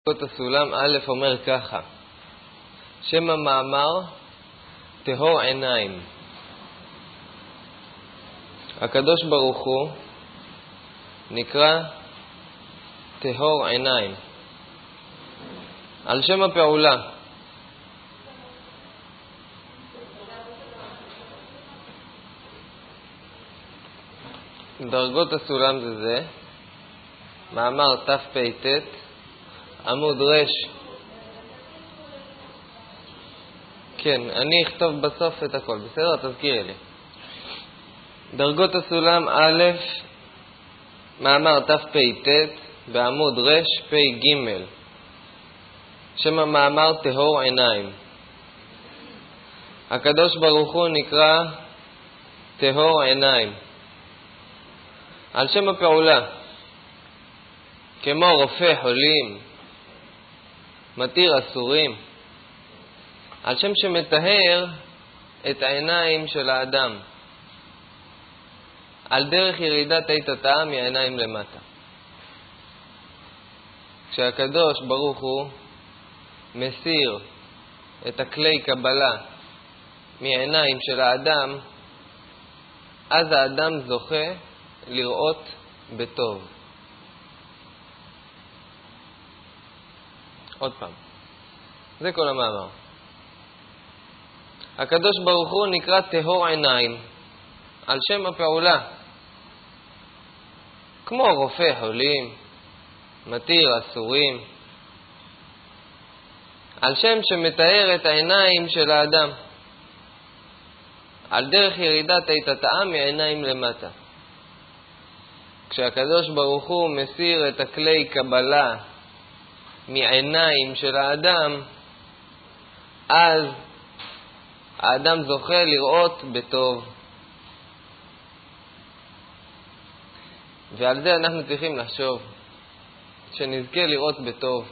הסולם א' אומר ככה, שם המאמר טהור עיניים. הקדוש ברוך הוא נקרא טהור עיניים. על שם הפעולה דרגות הסולם זה מאמר תפ"ט עמוד רש. כן, אני אכתוב בסוף את הכל, בסדר? תזכירי לי. דרגות הסולם א', מאמר תפ"ט בעמוד רש פ"ג. שם המאמר טהור עיניים. הקדוש ברוך הוא נקרא טהור עיניים. על שם הפעולה, כמו רופא חולים, מתיר אסורים, על שם שמטהר את העיניים של האדם, על דרך ירידת עיטתה מהעיניים למטה. כשהקדוש ברוך הוא מסיר את הכלי קבלה מהעיניים של האדם, אז האדם זוכה לראות בטוב. עוד פעם, זה כל המאמר. הקדוש ברוך הוא נקרא טהור עיניים על שם הפעולה, כמו רופא חולים, מתיר אסורים, על שם שמטהר את העיניים של האדם, על דרך ירידת עיטתה מהעיניים למטה. כשהקדוש ברוך הוא מסיר את הכלי קבלה מעיניים של האדם, אז האדם זוכה לראות בטוב. ועל זה אנחנו צריכים לחשוב, שנזכה לראות בטוב.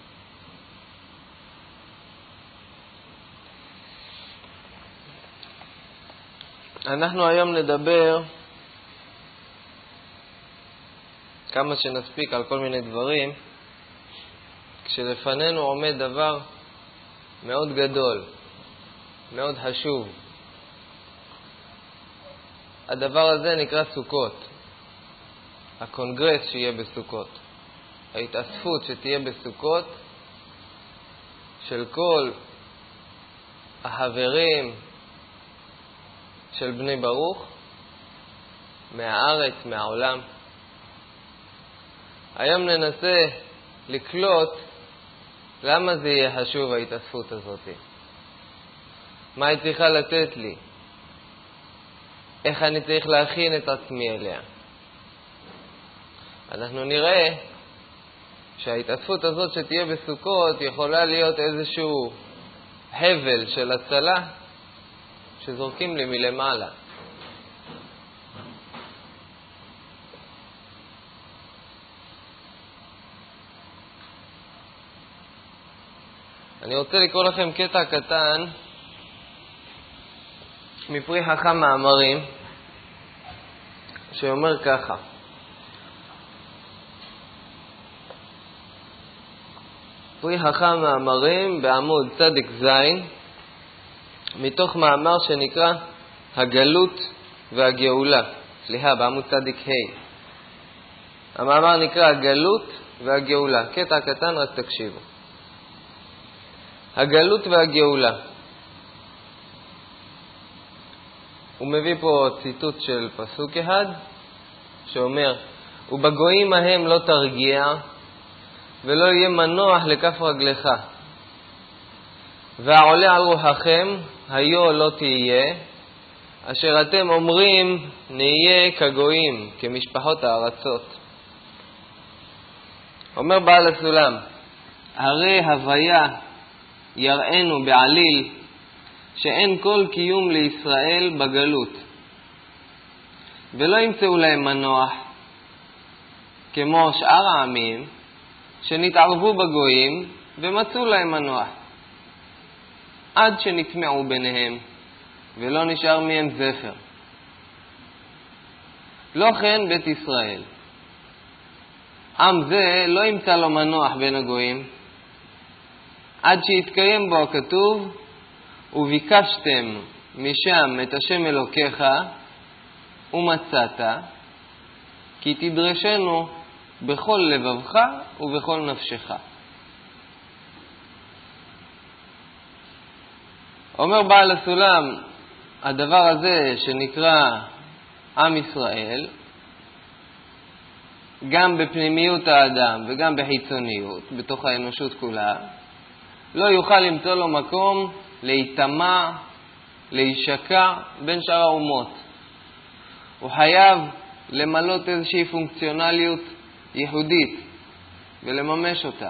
אנחנו היום נדבר כמה שנספיק על כל מיני דברים, כשלפנינו עומד דבר מאוד גדול, מאוד חשוב. הדבר הזה נקרא סוכות. הקונגרס שיהיה בסוכות, ההתאספות שתהיה בסוכות של כל החברים של בני ברוך מהארץ, מהעולם. היום ננסה לקלוט למה זה יהיה חשוב ההתאספות הזאת, מה היא צריכה לתת לי, איך אני צריך להכין את עצמי אליה. אנחנו נראה שההתאספות הזאת שתהיה בסוכות יכולה להיות איזשהו חבל של הצלה שזורקים לי מלמעלה. אני רוצה לקרוא לכם קטע קטן מפרי חכם מאמרים שאומר ככה, פרי חכם מאמרים בעמוד צדיק זין, מתוך מאמר שנקרא הגלות והגאולה. בעמוד צדיק ה'. המאמר נקרא הגלות והגאולה. קטע קטן, רק תקשיבו. הגלות והגאולה. הוא מביא פה ציטוט של פסוק אחד שאומר, ובגויים ההם לא תרגיע ולא יהיה מנוח לכף רגלך, והעולה על רוחכם היו לא תהיה, אשר אתם אומרים נהיה כגויים, כמשפחות הארצות. אומר בעל הסולם, הרי הוויה יראינו בעליל שאין כל קיום לישראל בגלות, ולא ימצאו להם מנוח כמו שאר העמים שנתערבו בגויים ומצאו להם מנוח, עד שנטמעו ביניהם ולא נשאר מהם זפר. לא כן בית ישראל, עם זה לא ימצא לו מנוח בין הגויים, עד שיתקיים בו הכתוב, וביקשתם משם את השם אלוקיך ומצאת, כי תדרשנו בכל לבבך ובכל נפשך. אומר בעל הסולם, הדבר הזה שנקרא עם ישראל, גם בפנימיות האדם וגם בחיצוניות, בתוך האנושות כולה, לא יוכל למצוא לו מקום להיטמע, להישקע בין שאר האומות. הוא חייב למלות איזושהי פונקציונליות ייחודית ולממש אותה.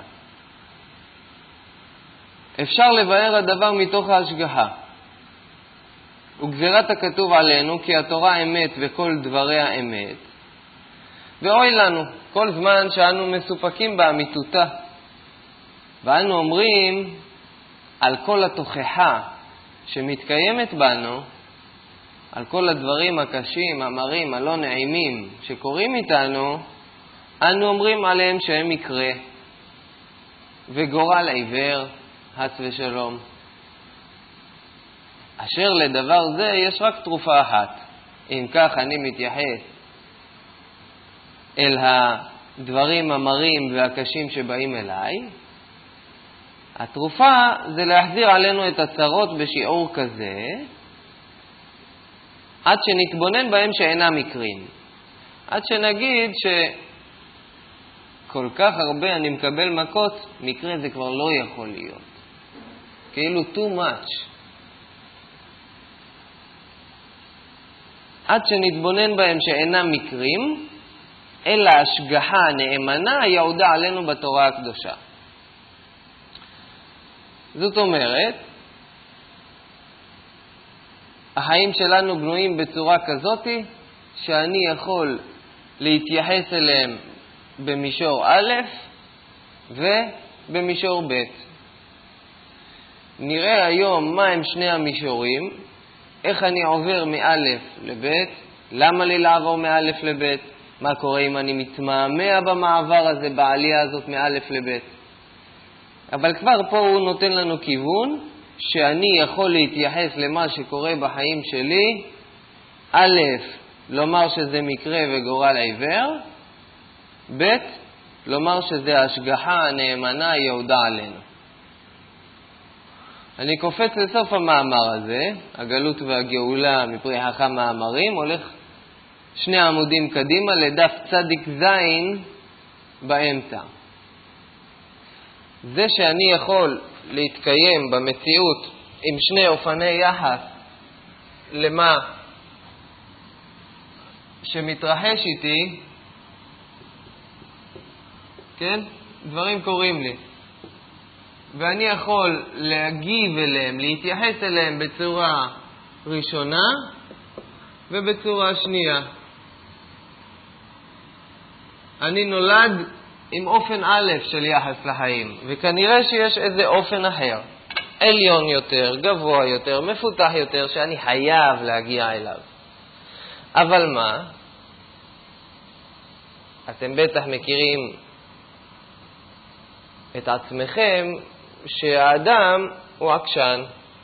אפשר לבאר הדבר מתוך ההשגחה. וגזירת הכתוב עלינו כי התורה אמת וכל דבריה אמת. ואוי לנו כל זמן שאנו מסופקים באמיתותה. ואנו אומרים על כל התוכחה שמתקיימת בנו, על כל הדברים הקשים, המרים, הלא נעימים שקורים איתנו, אנו אומרים עליהם שהם מקרה וגורל עיוור, חס ושלום. אשר לדבר זה יש רק תרופה אחת. אם כך אני מתייחס אל הדברים המרים והקשים שבאים אליי, התרופה זה להחזיר עלינו את הצרות בשיעור כזה, עד שנתבונן בהם שאינם מקרים. עד שנגיד שכל כך הרבה אני מקבל מכות, מקרה זה כבר לא יכול להיות. כאילו too much. עד שנתבונן בהם שאינם מקרים, אלא השגחה נאמנה יעודה עלינו בתורה הקדושה. זאת אומרת, החיים שלנו בנויים בצורה כזאת שאני יכול להתייחס אליהם במישור א' ובמישור ב'. נראה היום מה הם שני המישורים, איך אני עובר מא' לב', למה לי לעבור מא' לב', מה קורה אם אני מתמהמה במעבר הזה, בעלייה הזאת מא' לב'. אבל כבר פה הוא נותן לנו כיוון שאני יכול להתייחס למה שקורה בחיים שלי, א', לומר שזה מקרה וגורל עיוור, ב', לומר שזה השגחה הנאמנה יעודה עלינו. אני קופץ לסוף המאמר הזה, הגלות והגאולה מפרי חכם מאמרים, הולך 2 עמודים קדימה לדף צדיק זין באמצע. זה שאני יכול להתקיים במציאות עם 2 אופני יחס למה שמתרחש איתי, כן? דברים קורים לי. ואני יכול להגיב אליהם, להתייחס אליהם בצורה ראשונה ובצורה שנייה. אני נולד עם אופן א' של יחס לחיים, וכנראה שיש איזה אופן אחר, עליון יותר, גבוה יותר, מפותח יותר, שאני חייב להגיע אליו. אבל מה? אתם בטח מכירים את עצמכם שהאדם הוא עקשן,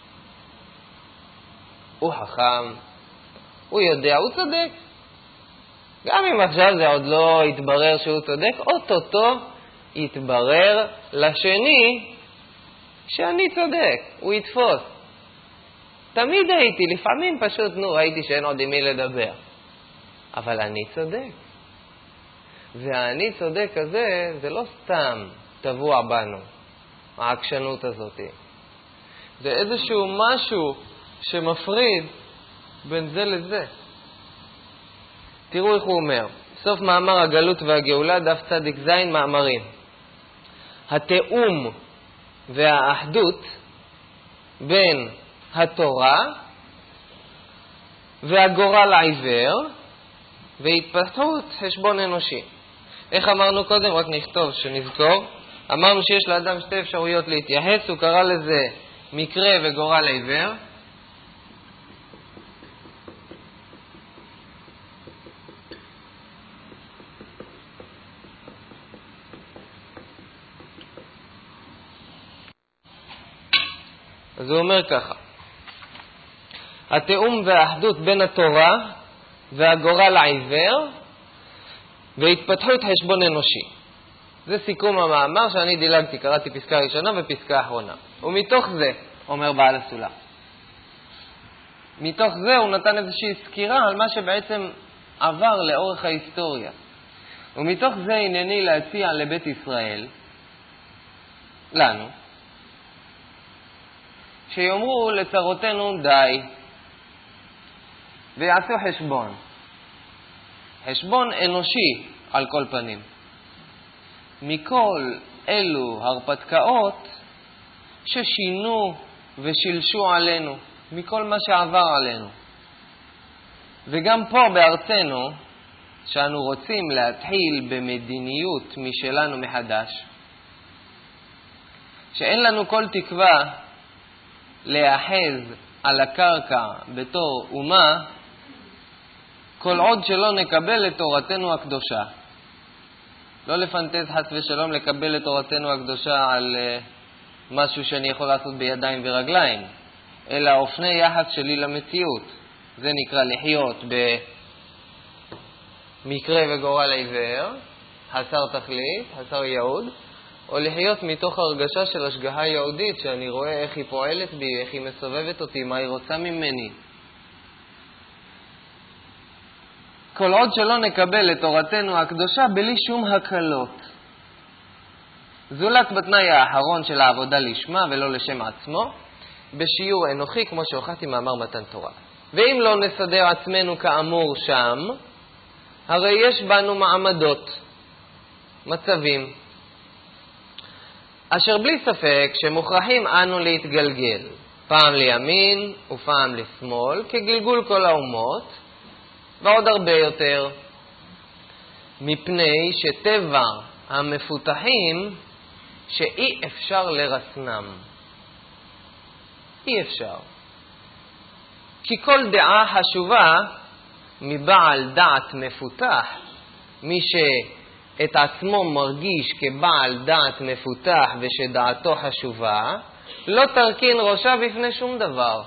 הוא חכם, הוא יודע, הוא צודק. גם אם עכשיו זה עוד לא יתברר שהוא צודק, אוטוטו יתברר לשני שאני צודק, הוא יתפוס. תמיד הייתי, לפעמים פשוט ראיתי שאין עוד עם מי לדבר. אבל אני צודק. והאני צודק הזה זה לא סתם טבוע בנו, העקשנות הזאת. זה איזשהו משהו שמפריד בין זה לזה. תראו איך הוא אומר, סוף מאמר הגלות והגאולה, דף צדיק זין מאמרים. התאום והאחדות בין התורה והגורל העיוור והתפתחות חשבון אנושי. איך אמרנו קודם? רק נכתוב שנזכור. אמרנו שיש לאדם 2 אפשרויות להתייחס, הוא קרא לזה מקרה וגורל עיוור. אז הוא אומר ככה, התאום והאחדות בין התורה והגורל העיוור והתפתחות חשבון אנושי. זה סיכום המאמר שאני דילגתי, קראתי פסקה ראשונה ופסקה אחרונה. ומתוך זה, אומר בעל הסולם, מתוך זה הוא נתן איזושהי סקירה על מה שבעצם עבר לאורך ההיסטוריה. ומתוך זה הנני להציע לבית ישראל, לנו, שיאמרו לצרותינו די, ויעשו חשבון. חשבון אנושי על כל פנים. מכל אלו הרפתקאות ששינו ושילשו עלינו, מכל מה שעבר עלינו. וגם פה בארצנו, שאנו רוצים להתחיל במדיניות משלנו מחדש, שאין לנו כל תקווה להאחז על הקרקע בתור אומה, כל עוד שלא נקבל את תורתנו הקדושה. לא לפנטז חס ושלום לקבל את תורתנו הקדושה על משהו שאני יכול לעשות בידיים ורגליים, אלא אופני יחס שלי למציאות. זה נקרא לחיות במקרה וגורל עיוור, חסר תכלית, חסר ייעוד, או לחיות מתוך הרגשה של השגחה יהודית, שאני רואה איך היא פועלת בי, איך היא מסובבת אותי, מה היא רוצה ממני. כל עוד שלא נקבל את תורתנו הקדושה בלי שום הקלות. זולת בתנאי האחרון של העבודה לשמה ולא לשם עצמו, בשיעור אנוכי כמו שהוכחתי מאמר מתן תורה. ואם לא נסדר עצמנו כאמור שם, הרי יש בנו מעמדות, מצבים, אשר בלי ספק שמוכרחים אנו להתגלגל, פעם לימין ופעם לשמאל, כגלגול כל האומות, ועוד הרבה יותר, מפני שטבע המפותחים שאי אפשר לרסנם. אי אפשר. כי כל דעה חשובה מבעל דעת מפותח, מי שאת עצמו מרגיש כבעל דעת מפותח ושדעתו חשובה, לא תרכין ראשה בפני שום דבר.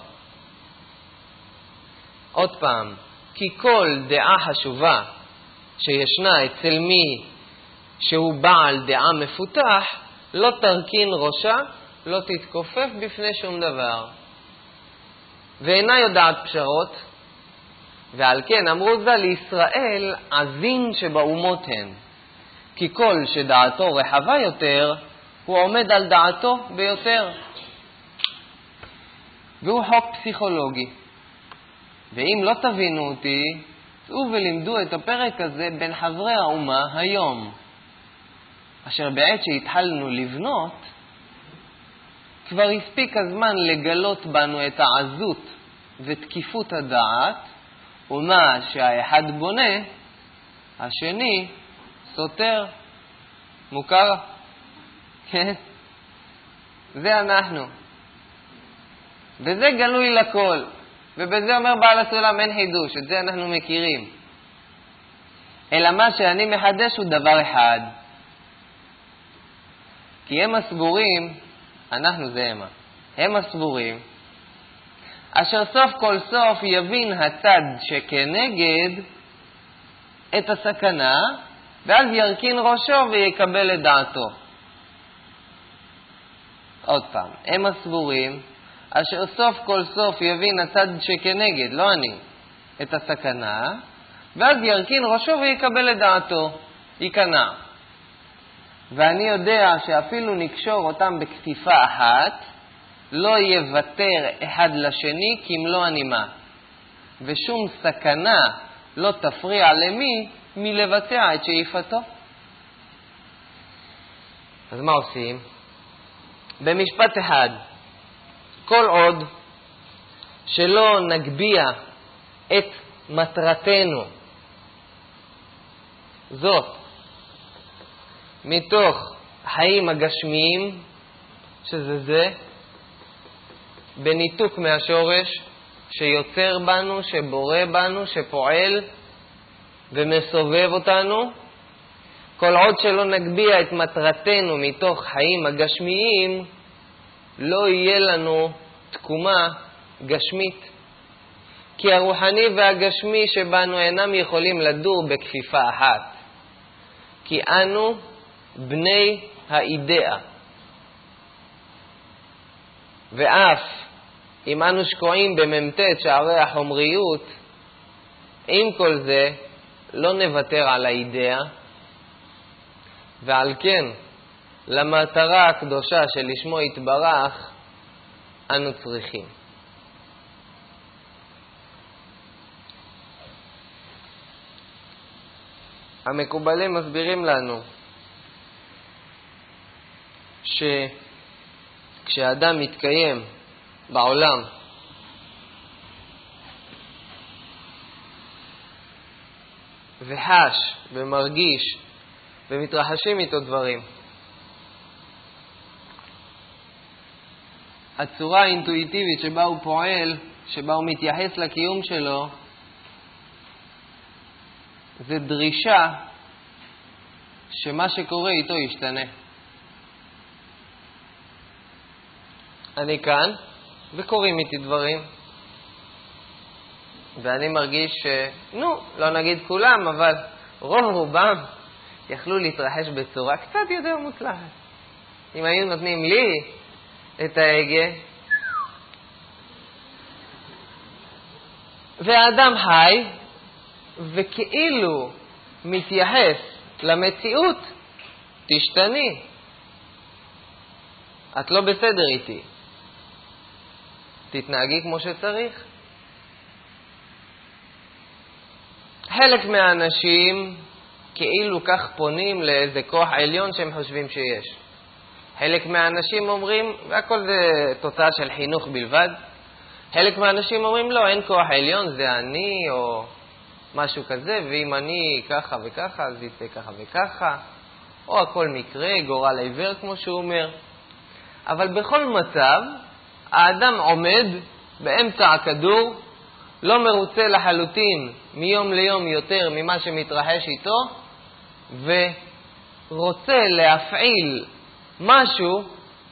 עוד פעם, כי כל דעה חשובה שישנה אצל מי שהוא בעל דעה מפותח, לא תרכין ראשה, לא תתכופף בפני שום דבר. ואינה יודעת פשרות, ועל כן אמרו זה לישראל עזין שבאומות הן. כי כל שדעתו רחבה יותר, הוא עומד על דעתו ביותר. והוא חוק פסיכולוגי. ואם לא תבינו אותי, צאו ולימדו את הפרק הזה בין חברי האומה היום, אשר בעת שהתחלנו לבנות, כבר הספיק הזמן לגלות בנו את העזות ותקיפות הדעת, ומה שהאחד בונה, השני סותר. מוכר? כן? זה אנחנו. וזה גלוי לכל. ובזה אומר בעל הסולם אין חידוש, את זה אנחנו מכירים. אלא מה שאני מחדש הוא דבר אחד. כי הם הסבורים, אנחנו זה הם הסבורים, אשר סוף כל סוף יבין הצד שכנגד את הסכנה, ואז ירכין ראשו ויקבל את דעתו. עוד פעם, הם הסבורים, אשר סוף כל סוף יבין הצד שכנגד, לא אני, את הסכנה, ואז ירכין ראשו ויקבל את דעתו, ייכנע. ואני יודע שאפילו נקשור אותם בכתיפה אחת, לא יוותר אחד לשני כמלוא הנימה, ושום סכנה לא תפריע למי מלבצע את שאיפתו. אז מה עושים? במשפט אחד, כל עוד שלא נגביה את מטרתנו, זאת מתוך חיים הגשמיים, שזה בניתוק מהשורש שיוצר בנו, שבורא בנו, שפועל ומסובב אותנו, כל עוד שלא נגביה את מטרתנו מתוך חיים הגשמיים, לא יהיה לנו תקומה גשמית. כי הרוחני והגשמי שבנו אינם יכולים לדור בכפיפה אחת. כי אנו בני האידאה. ואף אם אנו שקועים בממתת שערי החומריות, עם כל זה לא נוותר על האידאה, ועל כן למטרה הקדושה שלשמו יתברך אנו צריכים. המקובלים מסבירים לנו שכשאדם מתקיים בעולם וחש ומרגיש ומתרחשים איתו דברים, הצורה האינטואיטיבית שבה הוא פועל, שבה הוא מתייחס לקיום שלו, זה דרישה שמה שקורה איתו ישתנה. אני כאן וקוראים איתי דברים, ואני מרגיש לא נגיד כולם, אבל רוב רובם יכלו להתרחש בצורה קצת יותר מוצלחת. אם היו נותנים לי את ההגה, והאדם חי וכאילו מתייחס למציאות, תשתני. את לא בסדר איתי. תתנהגי כמו שצריך. חלק מהאנשים כאילו כך פונים לאיזה כוח עליון שהם חושבים שיש. חלק מהאנשים אומרים, והכל זה תוצאה של חינוך בלבד, חלק מהאנשים אומרים לא, אין כוח עליון, זה אני או משהו כזה, ואם אני ככה וככה, אז יצא ככה וככה, או הכל מקרה, גורל עיוור כמו שהוא אומר. אבל בכל מצב, האדם עומד באמצע הכדור, לא מרוצה לחלוטין מיום ליום יותר ממה שמתרחש איתו, ורוצה להפעיל משהו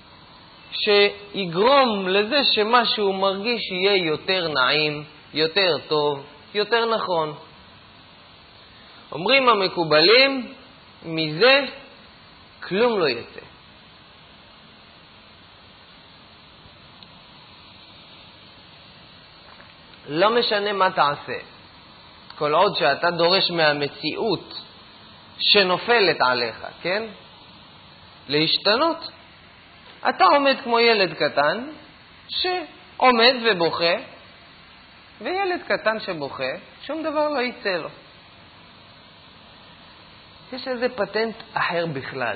שיגרום לזה שמה שהוא מרגיש יהיה יותר נעים, יותר טוב, יותר נכון. אומרים המקובלים, מזה כלום לא יצא. לא משנה מה תעשה, כל עוד שאתה דורש מהמציאות שנופלת עליך, כן? להשתנות. אתה עומד כמו ילד קטן שעומד ובוכה, וילד קטן שבוכה, שום דבר לא יצא לו. יש איזה פטנט אחר בכלל.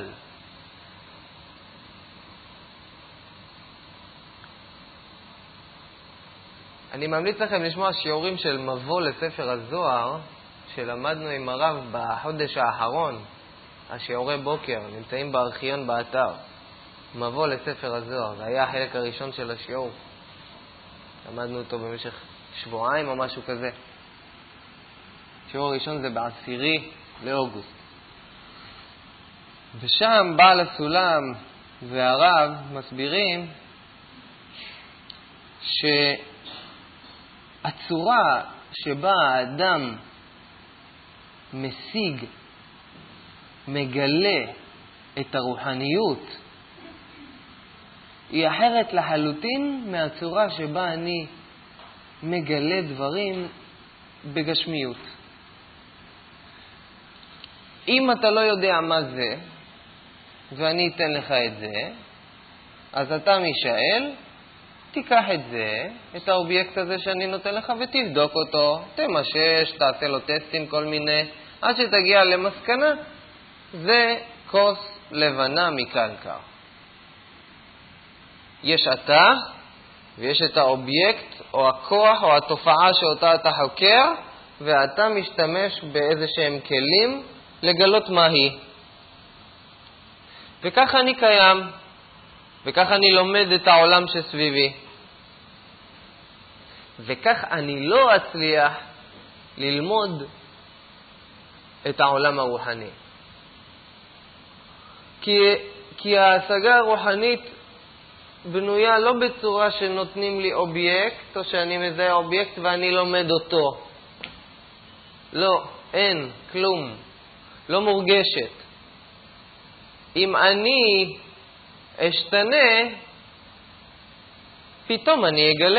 אני ממליץ לכם לשמוע שיעורים של מבוא לספר הזוהר, שלמדנו עם הרב בחודש האחרון, השיעורי בוקר, נמצאים בארכיון באתר. מבוא לספר הזוהר, זה היה החלק הראשון של השיעור. למדנו אותו במשך שבועיים או משהו כזה. השיעור הראשון זה ב10 לאוגוסט. ושם בעל הסולם והרב מסבירים שהצורה שבה האדם משיג, מגלה את הרוחניות, היא אחרת לחלוטין מהצורה שבה אני מגלה דברים בגשמיות. אם אתה לא יודע מה זה, ואני אתן לך את זה, אז אתה מישאל, תיקח את זה, את האובייקט הזה שאני נותן לך, ותבדוק אותו, תמשש, תעשה לו טסטים כל מיני, עד שתגיע למסקנה, זה כוס לבנה מקלקר. יש אתה, ויש את האובייקט, או הכוח, או התופעה שאותה אתה חוקר, ואתה משתמש באיזה שהם כלים לגלות מה היא. וכך אני קיים, וכך אני לומד את העולם שסביבי. וכך אני לא אצליח ללמוד את העולם הרוחני. כי ההשגה הרוחנית בנויה לא בצורה שנותנים לי אובייקט, או שאני מזהה אובייקט ואני לומד אותו. לא, אין, כלום. לא מורגשת. אם אני אשתנה, פתאום אני אגלה.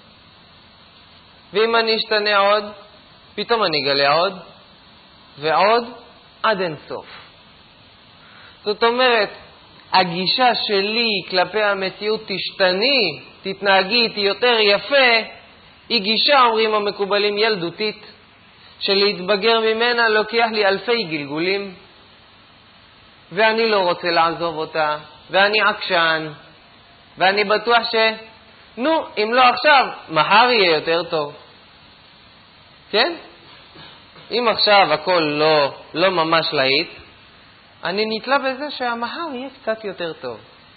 ואם אני אשתנה עוד, פתאום אני אגלה עוד, ועוד, עד אין סוף. זאת אומרת, הגישה שלי כלפי המציאות תשתני, תתנהגי איתי יותר יפה, היא גישה, אומרים המקובלים, ילדותית, שלהתבגר ממנה לוקח לי אלפי גלגולים, ואני לא רוצה לעזוב אותה, ואני עקשן, ואני בטוח אם לא עכשיו, מחר יהיה יותר טוב. כן? אם עכשיו הכל לא ממש להיט, אני נתלה בזה שהמחר יהיה קצת יותר טוב.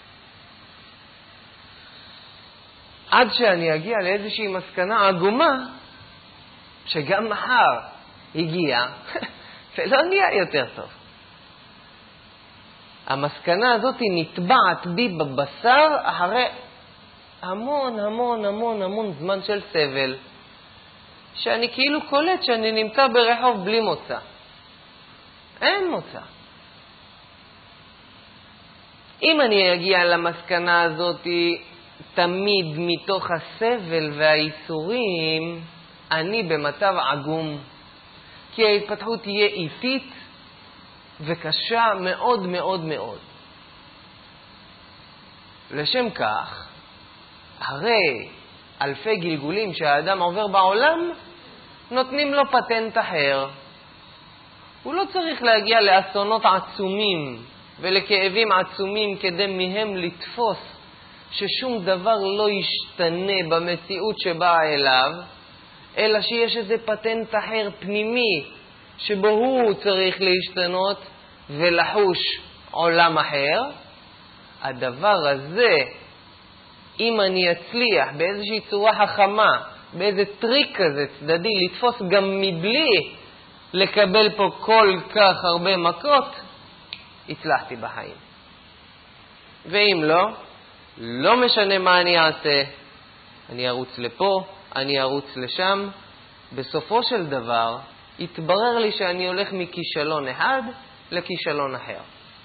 עד שאני אגיע לאיזושהי מסקנה עגומה, שגם מחר הגיע, ולא נהיה יותר טוב. המסקנה הזאת נטבעת בי בבשר אחרי המון המון המון המון זמן של סבל, שאני כאילו קולט שאני נמצא ברחוב בלי מוצא. אין מוצא. אם אני אגיע למסקנה הזאת תמיד מתוך הסבל והאיסורים, אני במצב עגום, כי ההתפתחות תהיה איטית וקשה מאוד מאוד מאוד. לשם כך, הרי אלפי גלגולים שהאדם עובר בעולם, נותנים לו פטנט אחר. הוא לא צריך להגיע לאסונות עצומים ולכאבים עצומים כדי מהם לתפוס ששום דבר לא ישתנה במציאות שבאה אליו, אלא שיש איזה פטנט אחר פנימי שבו הוא צריך להשתנות ולחוש עולם אחר. הדבר הזה, אם אני אצליח באיזושהי צורה חכמה, באיזה טריק כזה צדדי, לתפוס גם מבלי לקבל פה כל כך הרבה מכות, הצלחתי בחיים. ואם לא, לא משנה מה אני אעשה, אני ארוץ לפה, אני ארוץ לשם, בסופו של דבר יתברר לי שאני הולך מכישלון אחד לכישלון אחר.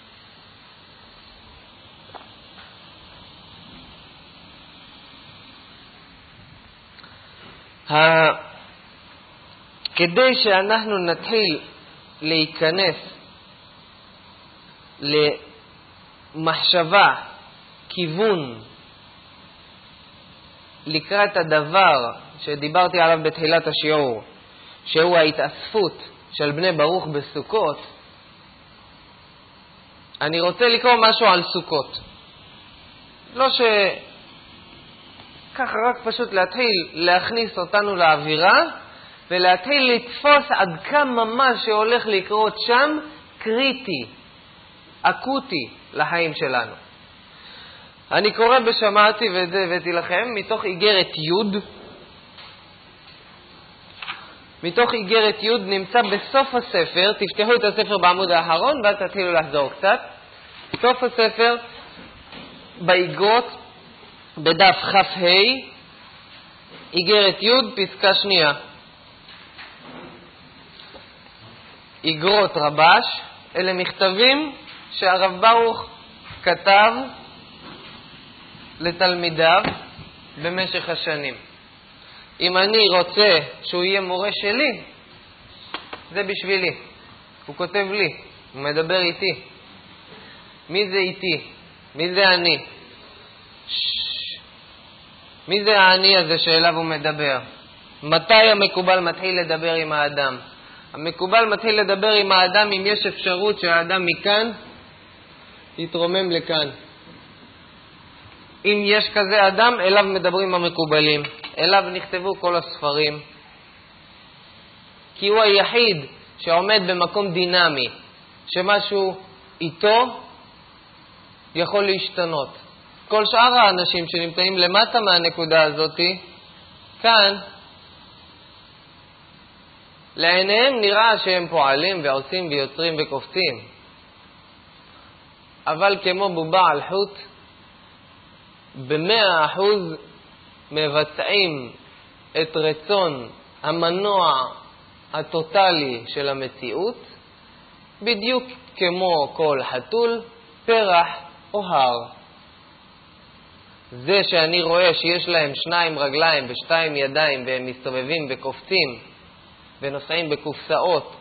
כדי שאנחנו נתחיל להיכנס למחשבה, כיוון, לקראת הדבר שדיברתי עליו בתחילת השיעור, שהוא ההתאספות של בני ברוך בסוכות, אני רוצה לקרוא משהו על סוכות. לא ככה, רק פשוט להתחיל להכניס אותנו לאווירה, ולהתחיל לתפוס עד כמה מה שהולך לקרות שם קריטי, אקוטי לחיים שלנו. אני קורא בשמעתי ואת זה הבאתי לכם מתוך איגרת י'. מתוך איגרת י' נמצא בסוף הספר, תפתחו את הספר בעמוד האחרון ואז תתחילו לחזור קצת. סוף הספר באיגרות בדף כ"ה, איגרת י' פסקה שנייה. איגרות רבש, אלה מכתבים שהרב ברוך כתב לתלמידיו במשך השנים. אם אני רוצה שהוא יהיה מורה שלי, זה בשבילי. הוא כותב לי, הוא מדבר איתי. מי זה איתי? מי זה אני? מי זה האני הזה שאליו הוא מדבר? מתי המקובל מתחיל לדבר עם האדם? המקובל מתחיל לדבר עם האדם אם יש אפשרות שהאדם מכאן יתרומם לכאן. אם יש כזה אדם, אליו מדברים המקובלים. אליו נכתבו כל הספרים. כי הוא היחיד שעומד במקום דינמי, שמשהו איתו יכול להשתנות. כל שאר האנשים שנמצאים למטה מהנקודה הזאת, כאן, לעיניהם נראה שהם פועלים ועושים ויוצרים וקופצים. אבל כמו בובה על חוט, ב100% מבצעים את רצון המנוע הטוטלי של המציאות, בדיוק כמו כל חתול, פרח או הר. זה שאני רואה שיש להם 2 רגליים ו2 ידיים והם מסתובבים וקופצים ונוסעים בקופסאות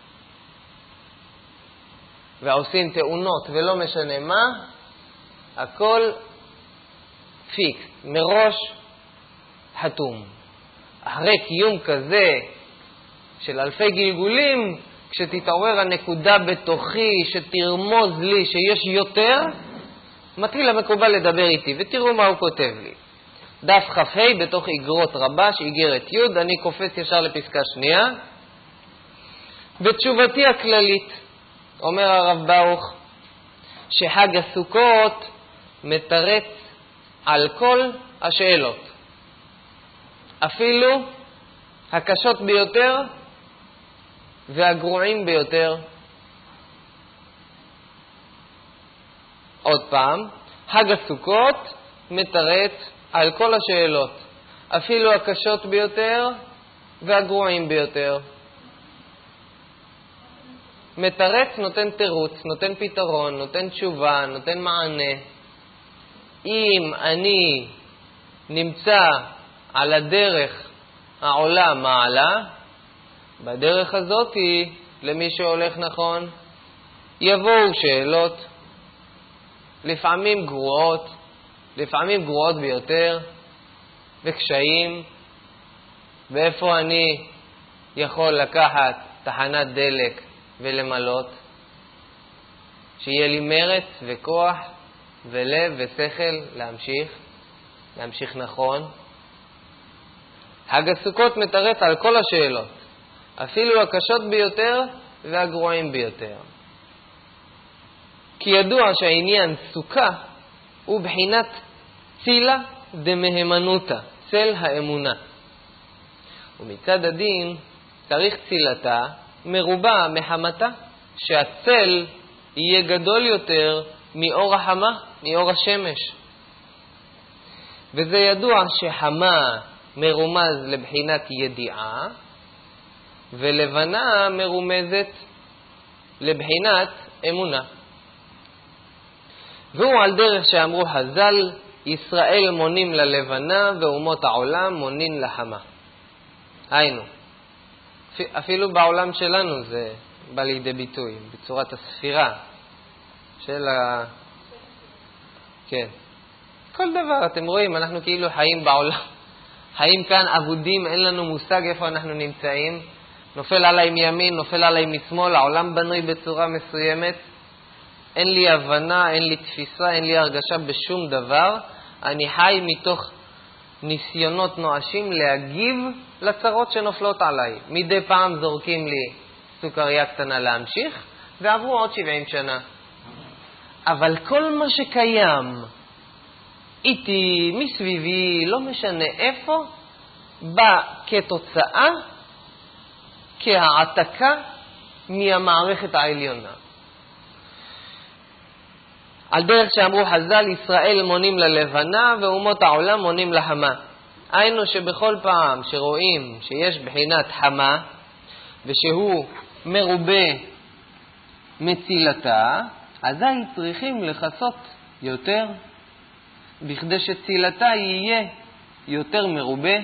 ועושים תאונות ולא משנה מה, הכל פיקס, מראש חתום. אחרי קיום כזה של אלפי גלגולים, כשתתעורר הנקודה בתוכי שתרמוז לי שיש יותר, מתחיל המקובל לדבר איתי, ותראו מה הוא כותב לי. דף כ"ה בתוך איגרות רבש, איגרת י', אני קופץ ישר לפסקה שנייה. בתשובתי הכללית, אומר הרב ברוך, שחג הסוכות מתרץ על כל השאלות, אפילו הקשות ביותר והגרועים ביותר. עוד פעם, חג הסוכות מתרץ על כל השאלות, אפילו הקשות ביותר והגרועים ביותר. מתרץ נותן תירוץ, נותן פתרון, נותן תשובה, נותן מענה. אם אני נמצא על הדרך העולה מעלה, בדרך הזאת, למי שהולך נכון, יבואו שאלות, לפעמים גרועות ביותר, וקשיים, ואיפה אני יכול לקחת תחנת דלק ולמלות, שיהיה לי מרץ וכוח ולב ושכל להמשיך נכון. חג הסוכות מתרץ על כל השאלות, אפילו הקשות ביותר והגרועים ביותר. כי ידוע שהעניין סוכה הוא בחינת צילה דמהימנותא, צל האמונה. ומצד הדין צריך צילתה מרובה מחמתה, שהצל יהיה גדול יותר מאור החמה, מאור השמש. וזה ידוע שחמה מרומז לבחינת ידיעה, ולבנה מרומזת לבחינת אמונה. והוא על דרך שאמרו חז"ל, ישראל מונים ללבנה ואומות העולם מונים לחמה. היינו, אפילו בעולם שלנו זה בא לידי ביטוי, בצורת הספירה של כן. כל דבר, אתם רואים, אנחנו כאילו חיים בעולם. חיים כאן עבודים, אין לנו מושג איפה אנחנו נמצאים. נופל עליי מימין, נופל עליי משמאל, העולם בנוי בצורה מסוימת. אין לי הבנה, אין לי תפיסה, אין לי הרגשה בשום דבר. אני חי מתוך ניסיונות נואשים להגיב לצרות שנופלות עליי. מדי פעם זורקים לי סוכריה קטנה להמשיך, ועברו עוד 70 שנה. אבל כל מה שקיים איתי, מסביבי, לא משנה איפה, בא כתוצאה, כהעתקה מהמערכת העליונה. על דרך שאמרו חז"ל, ישראל מונים ללבנה ואומות העולם מונים לחמה. היינו שבכל פעם שרואים שיש בחינת חמה ושהוא מרובה מצילתה, אזי צריכים לחסות יותר, בכדי שצילתה יהיה יותר מרובה.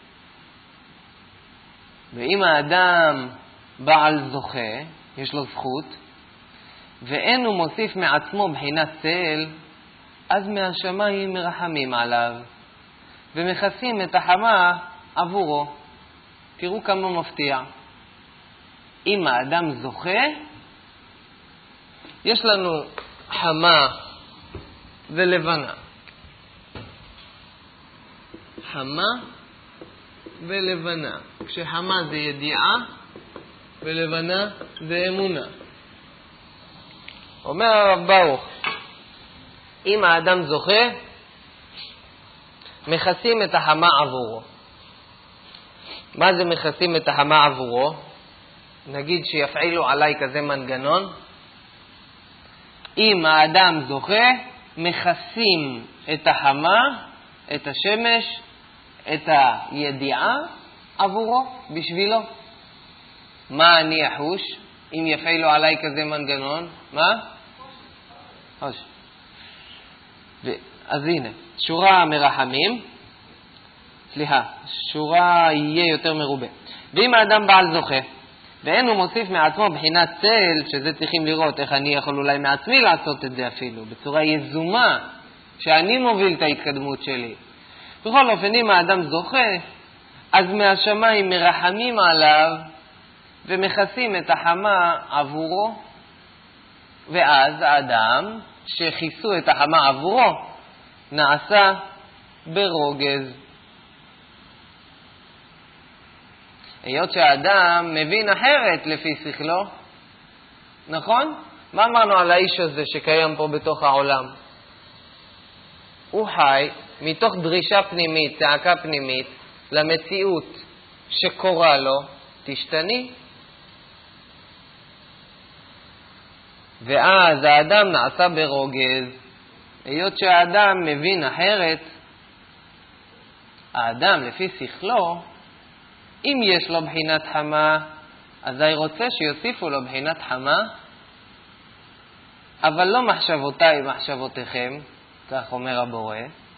ואם האדם בעל זוכה, יש לו זכות, ואין הוא מוסיף מעצמו בחינת צל, אז מהשמיים מרחמים עליו, ומכסים את החמה עבורו. תראו כמה מפתיע. אם האדם זוכה, יש לנו חמה ולבנה. חמה ולבנה. כשחמה זה ידיעה, ולבנה זה אמונה. אומר הרב ברוך, אם האדם זוכה, מכסים את החמה עבורו. מה זה מכסים את החמה עבורו? נגיד שיפעילו עליי כזה מנגנון. אם האדם זוכה, מכסים את החמה, את השמש, את הידיעה עבורו, בשבילו. מה אני אחוש אם יפעילו עליי כזה מנגנון? מה? חוש. אז הנה, שורה מרחמים, שורה יהיה יותר מרובה. ואם האדם בעל זוכה, ואין הוא מוסיף מעצמו בחינת צל, שזה צריכים לראות איך אני יכול אולי מעצמי לעשות את זה אפילו, בצורה יזומה, שאני מוביל את ההתקדמות שלי. בכל אופן, אם האדם זוכה, אז מהשמיים מרחמים עליו, ומכסים את החמה עבורו, ואז האדם שכיסו את החמה עבורו נעשה ברוגז. היות שהאדם מבין אחרת לפי שכלו, נכון? מה אמרנו על האיש הזה שקיים פה בתוך העולם? הוא חי מתוך דרישה פנימית, צעקה פנימית, למציאות שקורה לו, תשתני. ואז האדם נעשה ברוגז. היות שהאדם מבין אחרת, האדם לפי שכלו, אם יש לו בחינת חמה, אז אני רוצה שיוסיפו לו בחינת חמה, אבל לא מחשבותיי מחשבותיכם, כך אומר הבורא.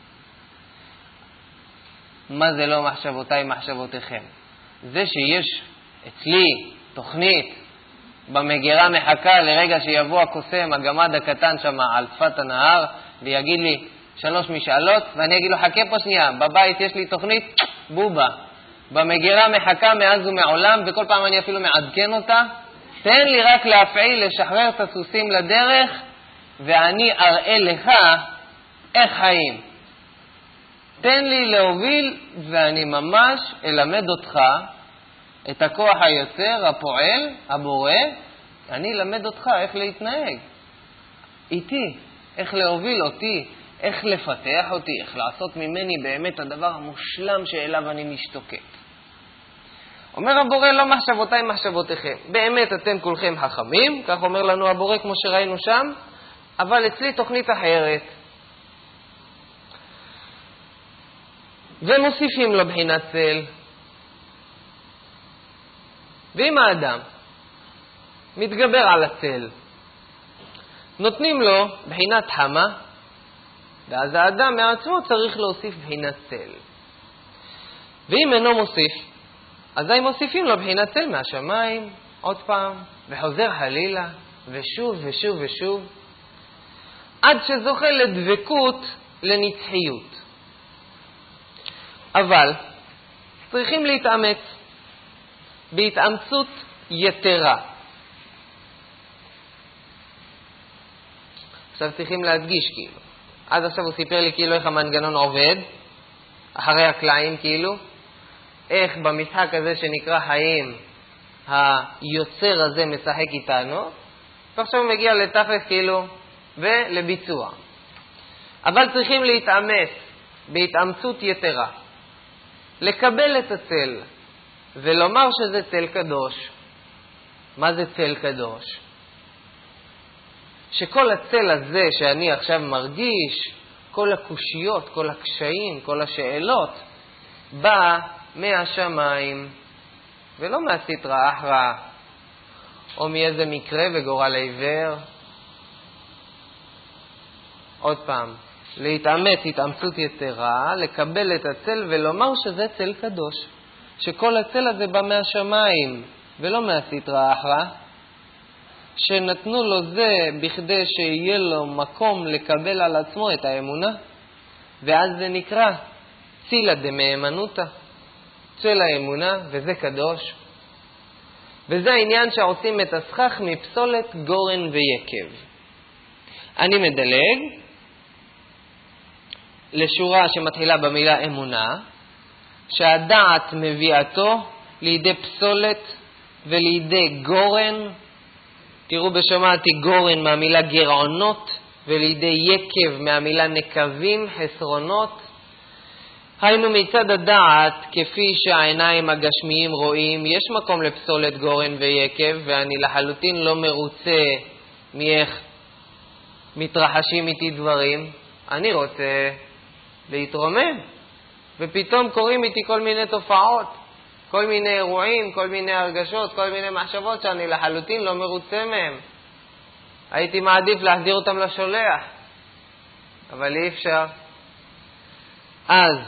מה זה לא מחשבותיי מחשבותיכם? זה שיש אצלי תוכנית במגירה מחכה לרגע שיבוא הקוסם, הגמד הקטן שם על שפת הנהר, ויגיד לי 3 משאלות, ואני אגיד לו חכה פה שנייה, בבית יש לי תוכנית בובה, במגירה מחכה מאז ומעולם, וכל פעם אני אפילו מעדכן אותה. תן לי רק להפעיל, לשחרר את הסוסים לדרך, ואני אראה לך איך חיים. תן לי להוביל, ואני ממש אלמד אותך את הכוח היוצר, הפועל, הבורא. אני אלמד אותך איך להתנהג איתי, איך להוביל אותי, איך לפתח אותי, איך לעשות ממני באמת הדבר המושלם שאליו אני משתוקק. אומר הבורא, לא מחשבותיי מחשבותיכם. באמת אתם כולכם חכמים, כך אומר לנו הבורא כמו שראינו שם, אבל אצלי תוכנית אחרת. ומוסיפים לו בחינת צל. ואם האדם מתגבר על הצל, נותנים לו בחינת חמה, ואז האדם מעצמו צריך להוסיף בחינת צל. ואם אינו מוסיף, אז הם מוסיפים לו בחינת צל מהשמיים, עוד פעם, וחוזר חלילה, ושוב ושוב ושוב, עד שזוכה לדבקות, לנצחיות. אבל צריכים להתאמץ, בהתאמצות יתרה. עכשיו צריכים להדגיש כאילו. עד עכשיו הוא סיפר לי כאילו איך המנגנון עובד, אחרי הקלעים כאילו, איך במשחק הזה שנקרא חיים, היוצר הזה משחק איתנו, ועכשיו הוא מגיע לתכלס כאילו, ולביצוע. אבל צריכים להתאמץ, בהתאמצות יתרה, לקבל את הצל, ולומר שזה צל קדוש. מה זה צל קדוש? שכל הצל הזה שאני עכשיו מרגיש, כל הקושיות, כל הקשיים, כל השאלות, בא מהשמיים, ולא מהסטרא אחרא, או מאיזה מקרה וגורל עיוור. עוד פעם, להתאמץ התאמצות יתרה, לקבל את הצל ולומר שזה צל קדוש. שכל הצל הזה בא מהשמיים, ולא מהסטרא אחרא, שנתנו לו זה בכדי שיהיה לו מקום לקבל על עצמו את האמונה, ואז זה נקרא צילה דמאמנותא, צל האמונה, וזה קדוש. וזה העניין שעושים את הסכך מפסולת גורן ויקב. אני מדלג לשורה שמתחילה במילה אמונה, שהדעת מביאתו לידי פסולת ולידי גורן. תראו בשמעתי גורן מהמילה גרעונות, ולידי יקב מהמילה נקבים, חסרונות. היינו מצד הדעת, כפי שהעיניים הגשמיים רואים, יש מקום לפסולת גורן ויקב, ואני לחלוטין לא מרוצה מאיך מתרחשים איתי דברים, אני רוצה להתרומם. ופתאום קוראים איתי כל מיני תופעות, כל מיני אירועים, כל מיני הרגשות, כל מיני מחשבות שאני לחלוטין לא מרוצה מהם. הייתי מעדיף להחזיר אותם לשולח, אבל אי אפשר. אז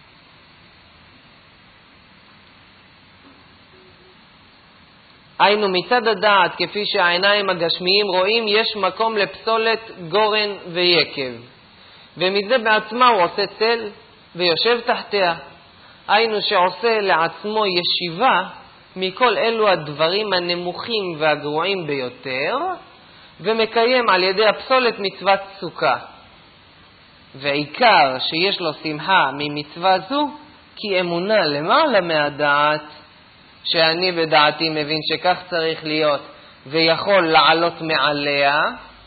היינו מצד הדעת, כפי שהעיניים הגשמיים רואים, יש מקום לפסולת גורן ויקב, ומזה בעצמה הוא עושה צל ויושב תחתיה. היינו שעושה לעצמו ישיבה מכל אלו הדברים הנמוכים והגרועים ביותר, ומקיים על ידי הפסולת מצוות סוכה. ועיקר שיש לו שמחה ממצווה זו, כי אמונה למעלה מהדעת, שאני בדעתי מבין שכך צריך להיות ויכול לעלות מעליה,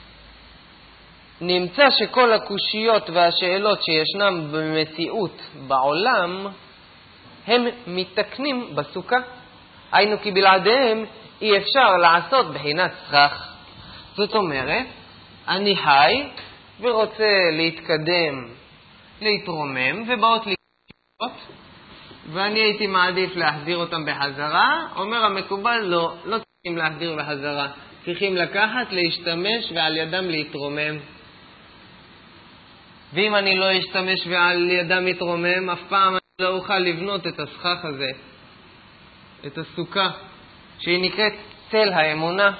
נמצא שכל הקושיות והשאלות שישנם במציאות בעולם, הם מתקנים בסוכה. היינו כי בלעדיהם אי אפשר לעשות בחינת סכך. זאת אומרת, אני חי ורוצה להתקדם, להתרומם, ובאות לי קושיות, ואני הייתי מעדיף להחזיר אותם בחזרה. אומר המקובל, לא צריכים להחזיר בחזרה, צריכים לקחת, להשתמש ועל ידם להתרומם. ואם אני לא אשתמש ועל ידם להתרומם, אף פעם אני לא אוכל לבנות את הסכך הזה, את הסוכה, שהיא נקראת צל האמונה.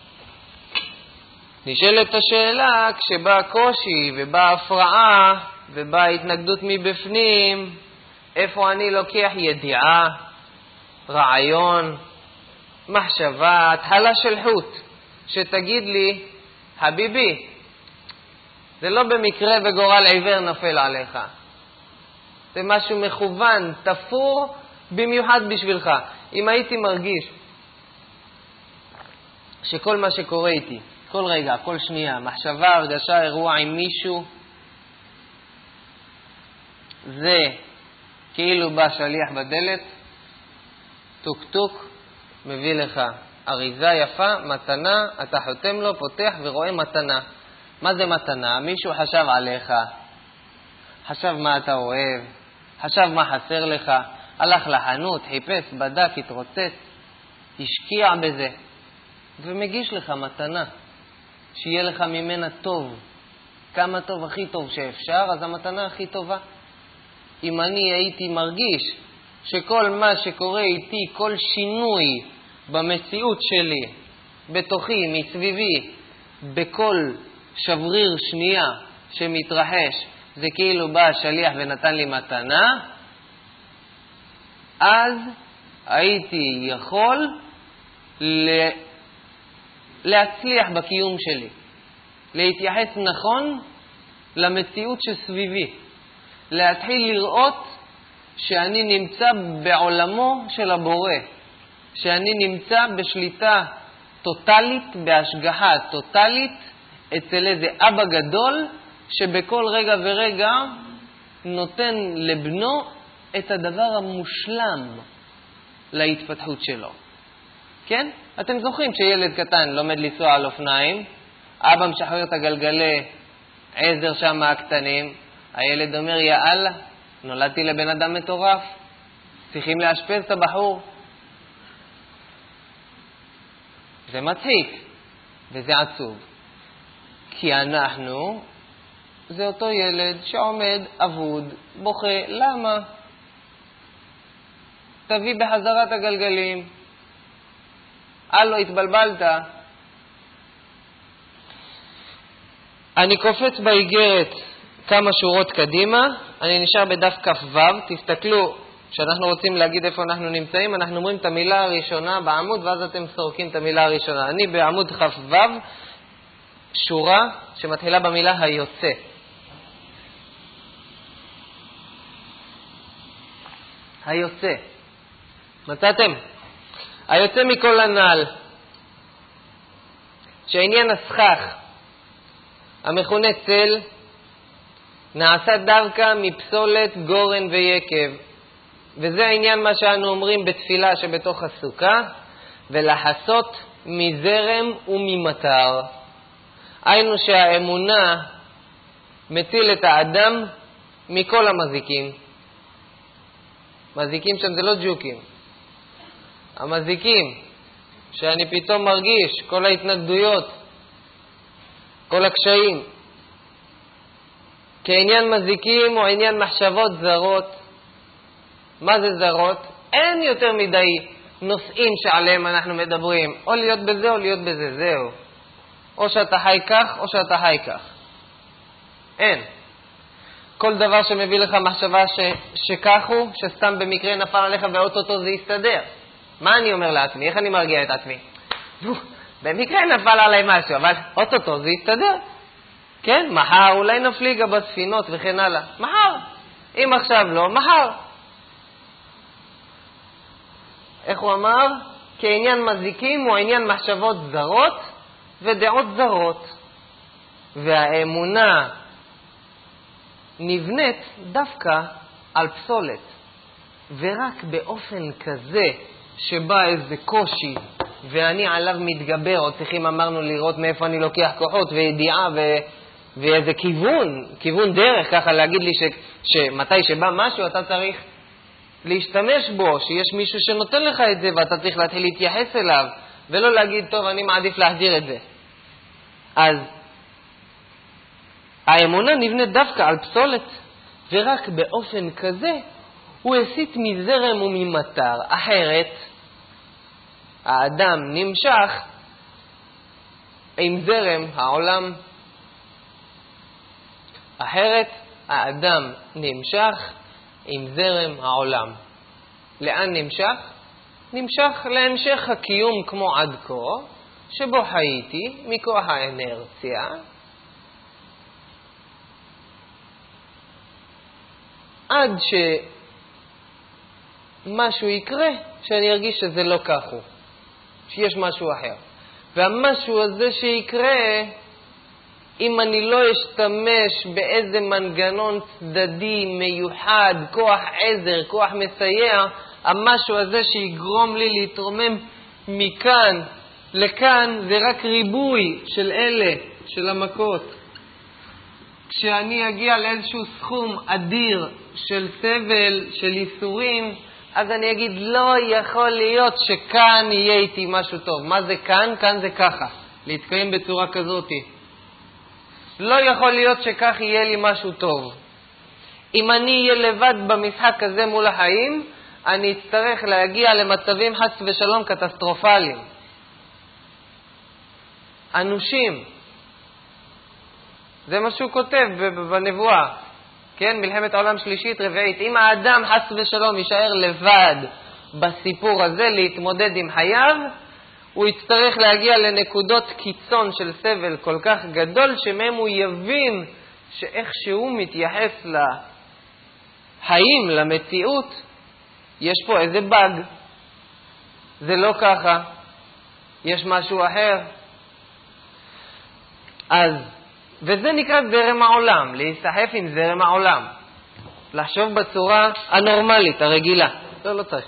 נשאלת השאלה, כשבאה קושי ובאה הפרעה ובאה התנגדות מבפנים, איפה אני לוקח ידיעה, רעיון, מחשבה, התחלה של חוט, שתגיד לי, חביבי, זה לא במקרה וגורל עיוור נופל עליך. זה משהו מכוון, תפור במיוחד בשבילך. אם הייתי מרגיש שכל מה שקורה איתי, כל רגע, כל שנייה, מחשבה, הרגשה, אירוע עם מישהו, זה כאילו בא שליח בדלת, טוק טוק, מביא לך אריזה יפה, מתנה, אתה חותם לו, פותח ורואה מתנה. מה זה מתנה? מישהו חשב עליך, חשב מה אתה אוהב, חשב מה חסר לך, הלך לחנות, חיפש, בדק, התרוצץ, השקיע בזה, ומגיש לך מתנה, שיהיה לך ממנה טוב. כמה טוב, הכי טוב שאפשר, אז המתנה הכי טובה. אם אני הייתי מרגיש שכל מה שקורה איתי, כל שינוי במציאות שלי, בתוכי, מסביבי, בכל שבריר שנייה שמתרחש, זה כאילו בא השליח ונתן לי מתנה, אז הייתי יכול להצליח בקיום שלי, להתייחס נכון למציאות שסביבי, להתחיל לראות שאני נמצא בעולמו של הבורא, שאני נמצא בשליטה טוטלית, בהשגחה טוטלית, אצל איזה אבא גדול שבכל רגע ורגע נותן לבנו את הדבר המושלם להתפתחות שלו. כן? אתם זוכרים שילד קטן לומד לנסוע על אופניים, אבא משחרר את הגלגלי עזר שם הקטנים, הילד אומר, יאללה, נולדתי לבן אדם מטורף, צריכים לאשפז את הבחור. זה מצחיק וזה עצוב, כי אנחנו זה אותו ילד שעומד אבוד, בוכה. למה? תביא בחזרת הגלגלים. לא התבלבלת. אני קופץ באיגרת כמה שורות קדימה, אני נשאר בדף כ"ו. תסתכלו, כשאנחנו רוצים להגיד איפה אנחנו נמצאים, אנחנו אומרים את המילה הראשונה בעמוד, ואז אתם סורקים את המילה הראשונה. אני בעמוד כ"ו, שורה שמתחילה במילה היוצא. היוצא. מצאתם? היוצא מכל הנעל, שעניין הסכך המכונה צל נעשה דווקא מפסולת גורן ויקב, וזה העניין מה שאנו אומרים בתפילה שבתוך הסוכה, ולחסות מזרם וממטר. היינו שהאמונה מציל את האדם מכל המזיקים. מזיקים שם זה לא ג'וקים. המזיקים שאני פתאום מרגיש, כל ההתנגדויות, כל הקשיים, כעניין מזיקים או עניין מחשבות זרות. מה זה זרות? אין יותר מדי נושאים שעליהם אנחנו מדברים. או להיות בזה או להיות בזה, זהו. או שאתה חי כך או שאתה חי כך. אין. כל דבר שמביא לך מחשבה שכך הוא, שסתם במקרה נפל עליך ואוטוטו זה יסתדר. מה אני אומר לעצמי? איך אני מרגיע את עצמי? במקרה נפל עליי משהו, אבל אוטוטו זה יסתדר. כן, מחר אולי נפליגה בספינות וכן הלאה. מחר. אם עכשיו לא, מחר. איך הוא אמר? כעניין מזיקים הוא עניין מחשבות זרות ודעות זרות. והאמונה נבנית דווקא על פסולת. ורק באופן כזה שבא איזה קושי ואני עליו מתגבר, או צריכים אמרנו לראות מאיפה אני לוקח כוחות וידיעה ואיזה כיוון דרך, ככה להגיד לי שמתי שבא משהו אתה צריך להשתמש בו, שיש מישהו שנותן לך את זה ואתה צריך להתחיל להתייחס אליו, ולא להגיד טוב אני מעדיף להחזיר את זה. אז האמונה נבנית דווקא על פסולת, ורק באופן כזה הוא הסית מזרם וממטר. אחרת האדם נמשך עם זרם העולם. אחרת האדם נמשך עם זרם העולם. לאן נמשך? נמשך להמשך הקיום כמו עד כה, שבו חייתי מכוח האנרציה, עד שמשהו יקרה, שאני ארגיש שזה לא כך הוא, שיש משהו אחר. והמשהו הזה שיקרה, אם אני לא אשתמש באיזה מנגנון צדדי מיוחד, כוח עזר, כוח מסייע, המשהו הזה שיגרום לי להתרומם מכאן לכאן, זה רק ריבוי של אלה, של המכות. כשאני אגיע לאיזשהו סכום אדיר של סבל, של ייסורים, אז אני אגיד, לא יכול להיות שכאן יהיה איתי משהו טוב. מה זה כאן? כאן זה ככה. להתקיים בצורה כזאת. לא יכול להיות שכך יהיה לי משהו טוב. אם אני אהיה לבד במשחק הזה מול החיים, אני אצטרך להגיע למצבים חס ושלום קטסטרופליים. אנושים. זה מה שהוא כותב בנבואה. כן, מלחמת העולם שלישית, רביעית. אם האדם חס ושלום יישאר לבד בסיפור הזה להתמודד עם חייו, הוא יצטרך להגיע לנקודות קיצון של סבל כל כך גדול, שמהם הוא יבין שאיך שהוא מתייחס לחיים, למציאות, יש פה איזה באג. זה לא ככה. יש משהו אחר. אז, וזה נקרא זרם העולם, להיסחף עם זרם העולם. לחשוב בצורה הנורמלית, הרגילה. לא צריך.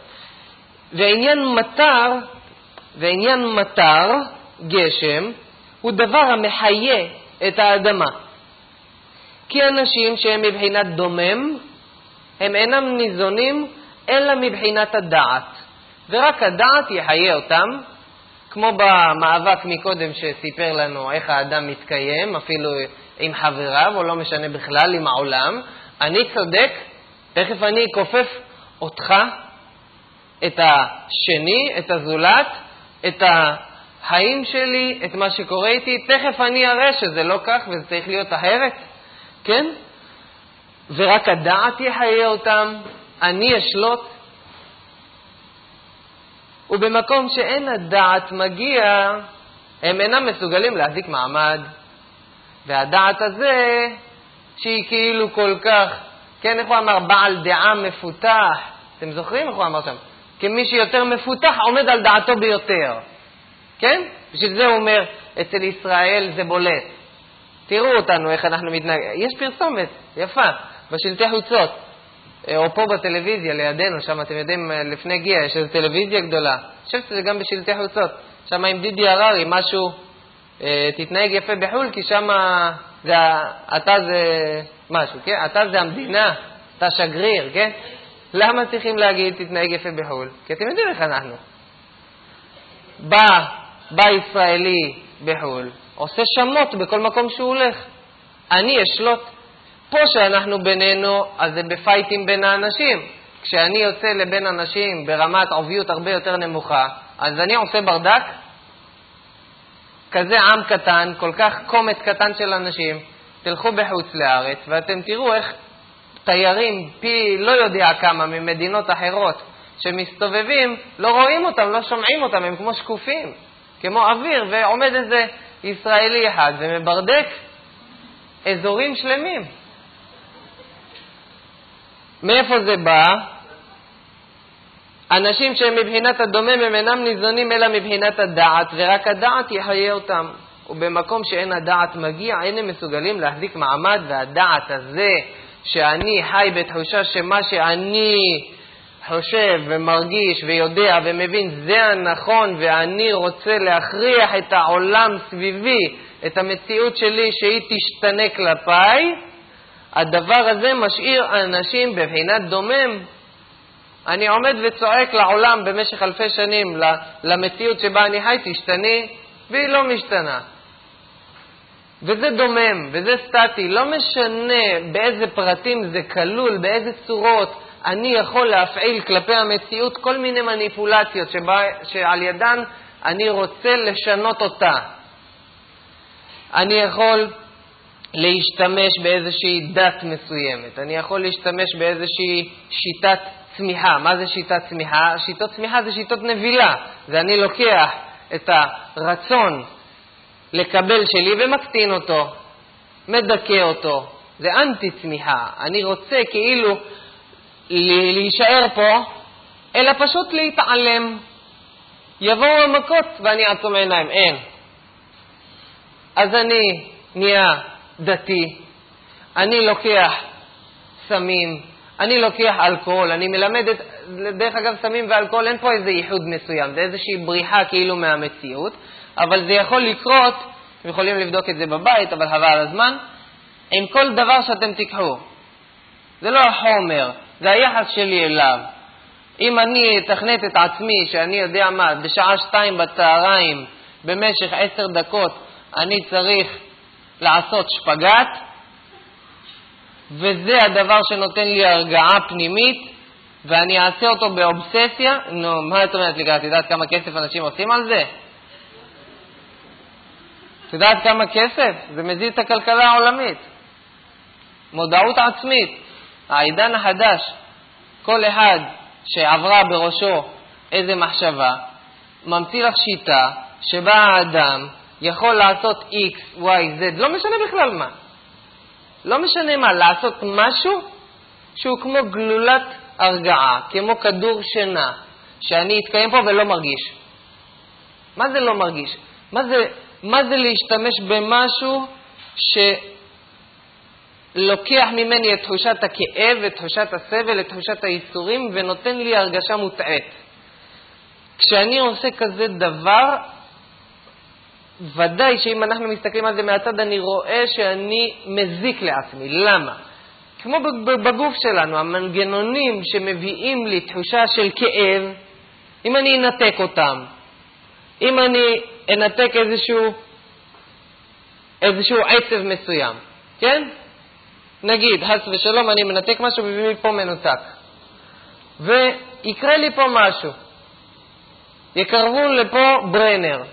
ועניין מטר, גשם, הוא דבר המחיה את האדמה. כי אנשים שהם מבחינת דומם, הם אינם ניזונים אלא מבחינת הדעת. ורק הדעת יחיה אותם, כמו במאבק מקודם שסיפר לנו איך האדם מתקיים, אפילו עם חבריו, או לא משנה בכלל, עם העולם. אני צודק, תכף אני אכופף אותך, את השני, את הזולת, את החיים שלי, את מה שקורה איתי, תכף אני אראה שזה לא כך וזה צריך להיות אחרת, כן? ורק הדעת יחיה אותם, אני אשלוט. ובמקום שאין הדעת מגיע, הם אינם מסוגלים להחזיק מעמד. והדעת הזה, שהיא כאילו כל כך, כן, איך הוא אמר? בעל דעה מפותח. אתם זוכרים איך הוא אמר שם? כמי שיותר מפותח עומד על דעתו ביותר. כן? בשביל זה הוא אומר, אצל ישראל זה בולט. תראו אותנו איך אנחנו מתנהגים. יש פרסומת יפה בשלטי חוצות. או פה בטלוויזיה לידינו, שם אתם יודעים, לפני גיע, יש איזו טלוויזיה גדולה. אני חושב שזה גם בשלטי חוצות. שם עם דידי הררי, משהו תתנהג יפה בחול, כי שם אתה זה משהו, כן? אתה זה המדינה, אתה שגריר, כן? למה צריכים להגיד תתנהג יפה בחול? כי אתם יודעים איך אנחנו. בא ישראלי בחול, עושה שמות בכל מקום שהוא הולך. אני אשלוט. פה שאנחנו בינינו, אז זה בפייטים בין האנשים. כשאני יוצא לבין אנשים ברמת עוביות הרבה יותר נמוכה, אז אני עושה ברדק. כזה עם קטן, כל כך קומץ קטן של אנשים, תלכו בחוץ לארץ ואתם תראו איך תיירים פי לא יודע כמה ממדינות אחרות שמסתובבים, לא רואים אותם, לא שומעים אותם, הם כמו שקופים, כמו אוויר, ועומד איזה ישראלי אחד ומברדק אזורים שלמים. מאיפה זה בא? אנשים שהם מבחינת הדומם הם אינם ניזונים אלא מבחינת הדעת, ורק הדעת יחיה אותם. ובמקום שאין הדעת מגיע, אינם מסוגלים להחזיק מעמד, והדעת הזה שאני חי בתחושה שמה שאני חושב ומרגיש ויודע ומבין זה הנכון, ואני רוצה להכריח את העולם סביבי, את המציאות שלי שהיא תשתנה כלפיי, הדבר הזה משאיר אנשים בבחינת דומם. אני עומד וצועק לעולם במשך אלפי שנים, למציאות שבה אני חי תשתנה, והיא לא משתנה. וזה דומם, וזה סטטי, לא משנה באיזה פרטים זה כלול, באיזה צורות אני יכול להפעיל כלפי המציאות כל מיני מניפולציות שעל ידן אני רוצה לשנות אותה. אני יכול להשתמש באיזושהי דת מסוימת, אני יכול להשתמש באיזושהי שיטת צמיחה. מה זה שיטת צמיחה? שיטות צמיחה זה שיטות נבילה. זה אני לוקח את הרצון לקבל שלי ומקטין אותו, מדכא אותו. זה אנטי צמיחה. אני רוצה כאילו להישאר פה, אלא פשוט להתעלם. יבואו המכות ואני אעצום עיניים. אין. אז אני נהיה דתי, אני לוקח סמים, אני לוקח אלכוהול, אני מלמד את, דרך אגב סמים ואלכוהול אין פה איזה ייחוד מסוים, זה איזושהי בריחה כאילו מהמציאות, אבל זה יכול לקרות, אתם יכולים לבדוק את זה בבית, אבל חבל על הזמן, עם כל דבר שאתם תיקחו. זה לא החומר, זה היחס שלי אליו. אם אני אתכנת את עצמי, שאני יודע מה, בשעה 2 בצהריים, במשך 10 דקות, אני צריך לעשות שפגת, וזה הדבר שנותן לי הרגעה פנימית, ואני אעשה אותו באובססיה. נו, מה את אומרת לי? את יודעת כמה כסף אנשים עושים על זה? את יודעת כמה כסף? זה מזיז את הכלכלה העולמית. מודעות עצמית, העידן החדש, כל אחד שעברה בראשו איזה מחשבה, ממציא לך שיטה שבה האדם יכול לעשות X, Y, Z, לא משנה בכלל מה. לא משנה מה, לעשות משהו שהוא כמו גלולת הרגעה, כמו כדור שינה, שאני אתקיים פה ולא מרגיש. מה זה לא מרגיש? מה זה להשתמש במשהו שלוקח ממני את תחושת הכאב, את תחושת הסבל, את תחושת הייסורים, ונותן לי הרגשה מוטעית. כשאני עושה כזה דבר, ודאי שאם אנחנו מסתכלים על זה מהצד, אני רואה שאני מזיק לעצמי. למה? כמו בגוף שלנו, המנגנונים שמביאים לי תחושה של כאב, אם אני אנתק אותם, אם אני אנתק איזשהו עצב מסוים, כן? נגיד, חס ושלום, אני מנתק משהו ומביא פה מנותק. ויקרה לי פה משהו. יקרבו לפה ברנר.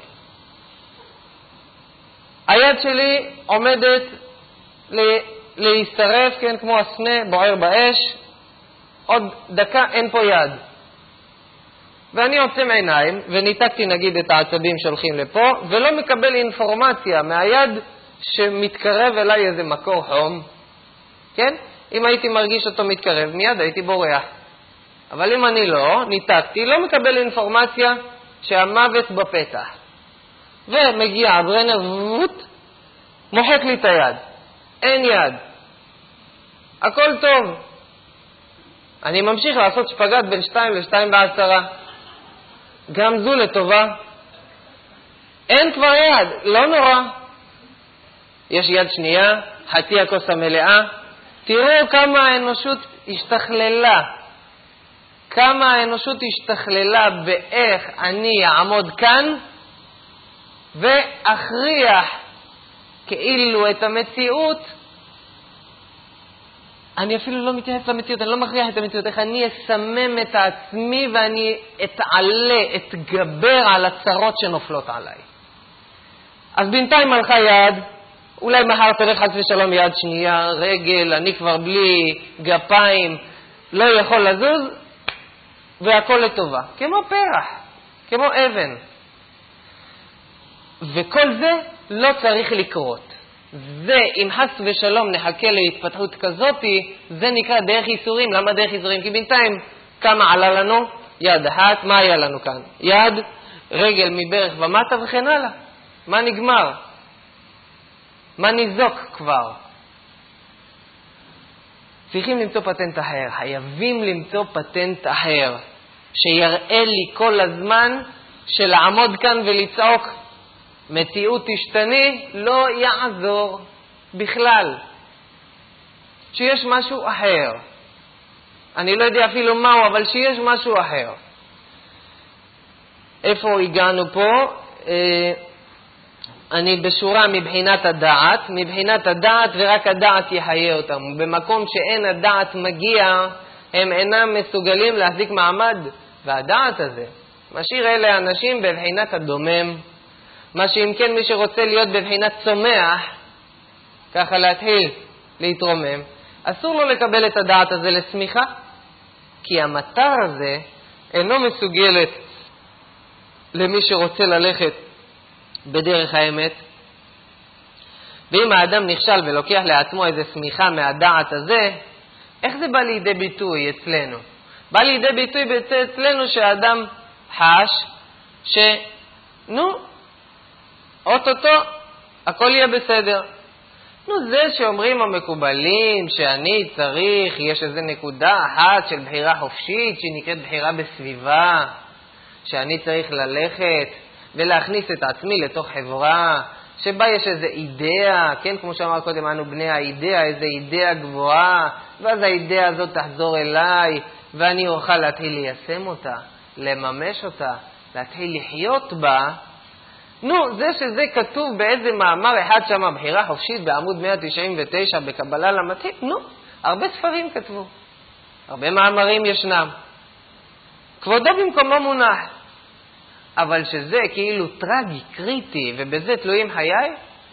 היד שלי עומדת להישרף, כן, כמו הסנה בוער באש. עוד דקה אין פה יד. ואני עוצם עיניים, וניתקתי נגיד את העצבים שהולכים לפה, ולא מקבל אינפורמציה מהיד שמתקרב אליי איזה מקור חום. כן? אם הייתי מרגיש אותו מתקרב, מיד הייתי בורח. אבל אם אני לא, ניתקתי, לא מקבל אינפורמציה שהמוות בפתח. ומגיע הברנר, מוחק לי את היד. אין יד. הכל טוב. אני ממשיך לעשות שפגת בין 2 ל-2 ב10. גם זו לטובה. אין כבר יד, לא נורא. יש יד שנייה, חצי הכוס המלאה. תראו כמה האנושות השתכללה. כמה האנושות השתכללה באיך אני אעמוד כאן ואכריח כאילו את המציאות. אני אפילו לא מתייחס למציאות, אני לא מכריח את המציאות, איך אני אסמם את עצמי ואני אתעלה, אתגבר על הצרות שנופלות עליי. אז בינתיים הלכה יד, אולי מחר תלך חס ושלום יד שנייה, רגל, אני כבר בלי גפיים, לא יכול לזוז, והכל לטובה. כמו פרח, כמו אבן. וכל זה לא צריך לקרות. זה, אם חס ושלום נחכה להתפתחות כזאת, זה נקרא דרך ייסורים. למה דרך ייסורים? כי בינתיים כמה עלה לנו? יד אחת, מה היה לנו כאן? יד, רגל מברך ומטה וכן הלאה. מה נגמר? מה ניזוק כבר? צריכים למצוא פטנט אחר, חייבים למצוא פטנט אחר, שיראה לי כל הזמן שלעמוד כאן ולצעוק, מציאות תשתני, לא יעזור בכלל. שיש משהו אחר. אני לא יודע אפילו מהו, אבל שיש משהו אחר. איפה הגענו פה? אני בשורה מבחינת הדעת, ורק הדעת יחיה אותם. במקום שאין הדעת מגיע, הם אינם מסוגלים להחזיק מעמד. והדעת הזה משאיר אלה אנשים בבחינת הדומם. מה שאם כן מי שרוצה להיות בבחינת צומח, ככה להתחיל להתרומם, אסור לו לקבל את הדעת הזה לסמיכה, כי המטר הזה אינו מסוגלת למי שרוצה ללכת בדרך האמת. ואם האדם נכשל ולוקח לעצמו איזה סמיכה מהדעת הזה, איך זה בא לידי ביטוי אצלנו? בא לידי ביטוי אצלנו שהאדם חש אוטוטו הכל יהיה בסדר. זה שאומרים המקובלים שאני צריך, יש איזו נקודה אחת של בחירה חופשית שנקראת בחירה בסביבה, שאני צריך ללכת ולהכניס את עצמי לתוך חברה שבה יש איזו אידאה, כן, כמו שאמר קודם, אנו בני האידאה, איזו אידאה גבוהה, ואז האידאה הזאת תחזור אליי ואני אוכל להתחיל ליישם אותה, לממש אותה, להתחיל לחיות בה. זה שזה כתוב באיזה מאמר אחד שם, בחירה חופשית בעמוד 199 בקבלה למתחיל, הרבה ספרים כתבו, הרבה מאמרים ישנם, כבודו במקומו מונח. אבל שזה כאילו טרגי, קריטי, ובזה תלויים חיי,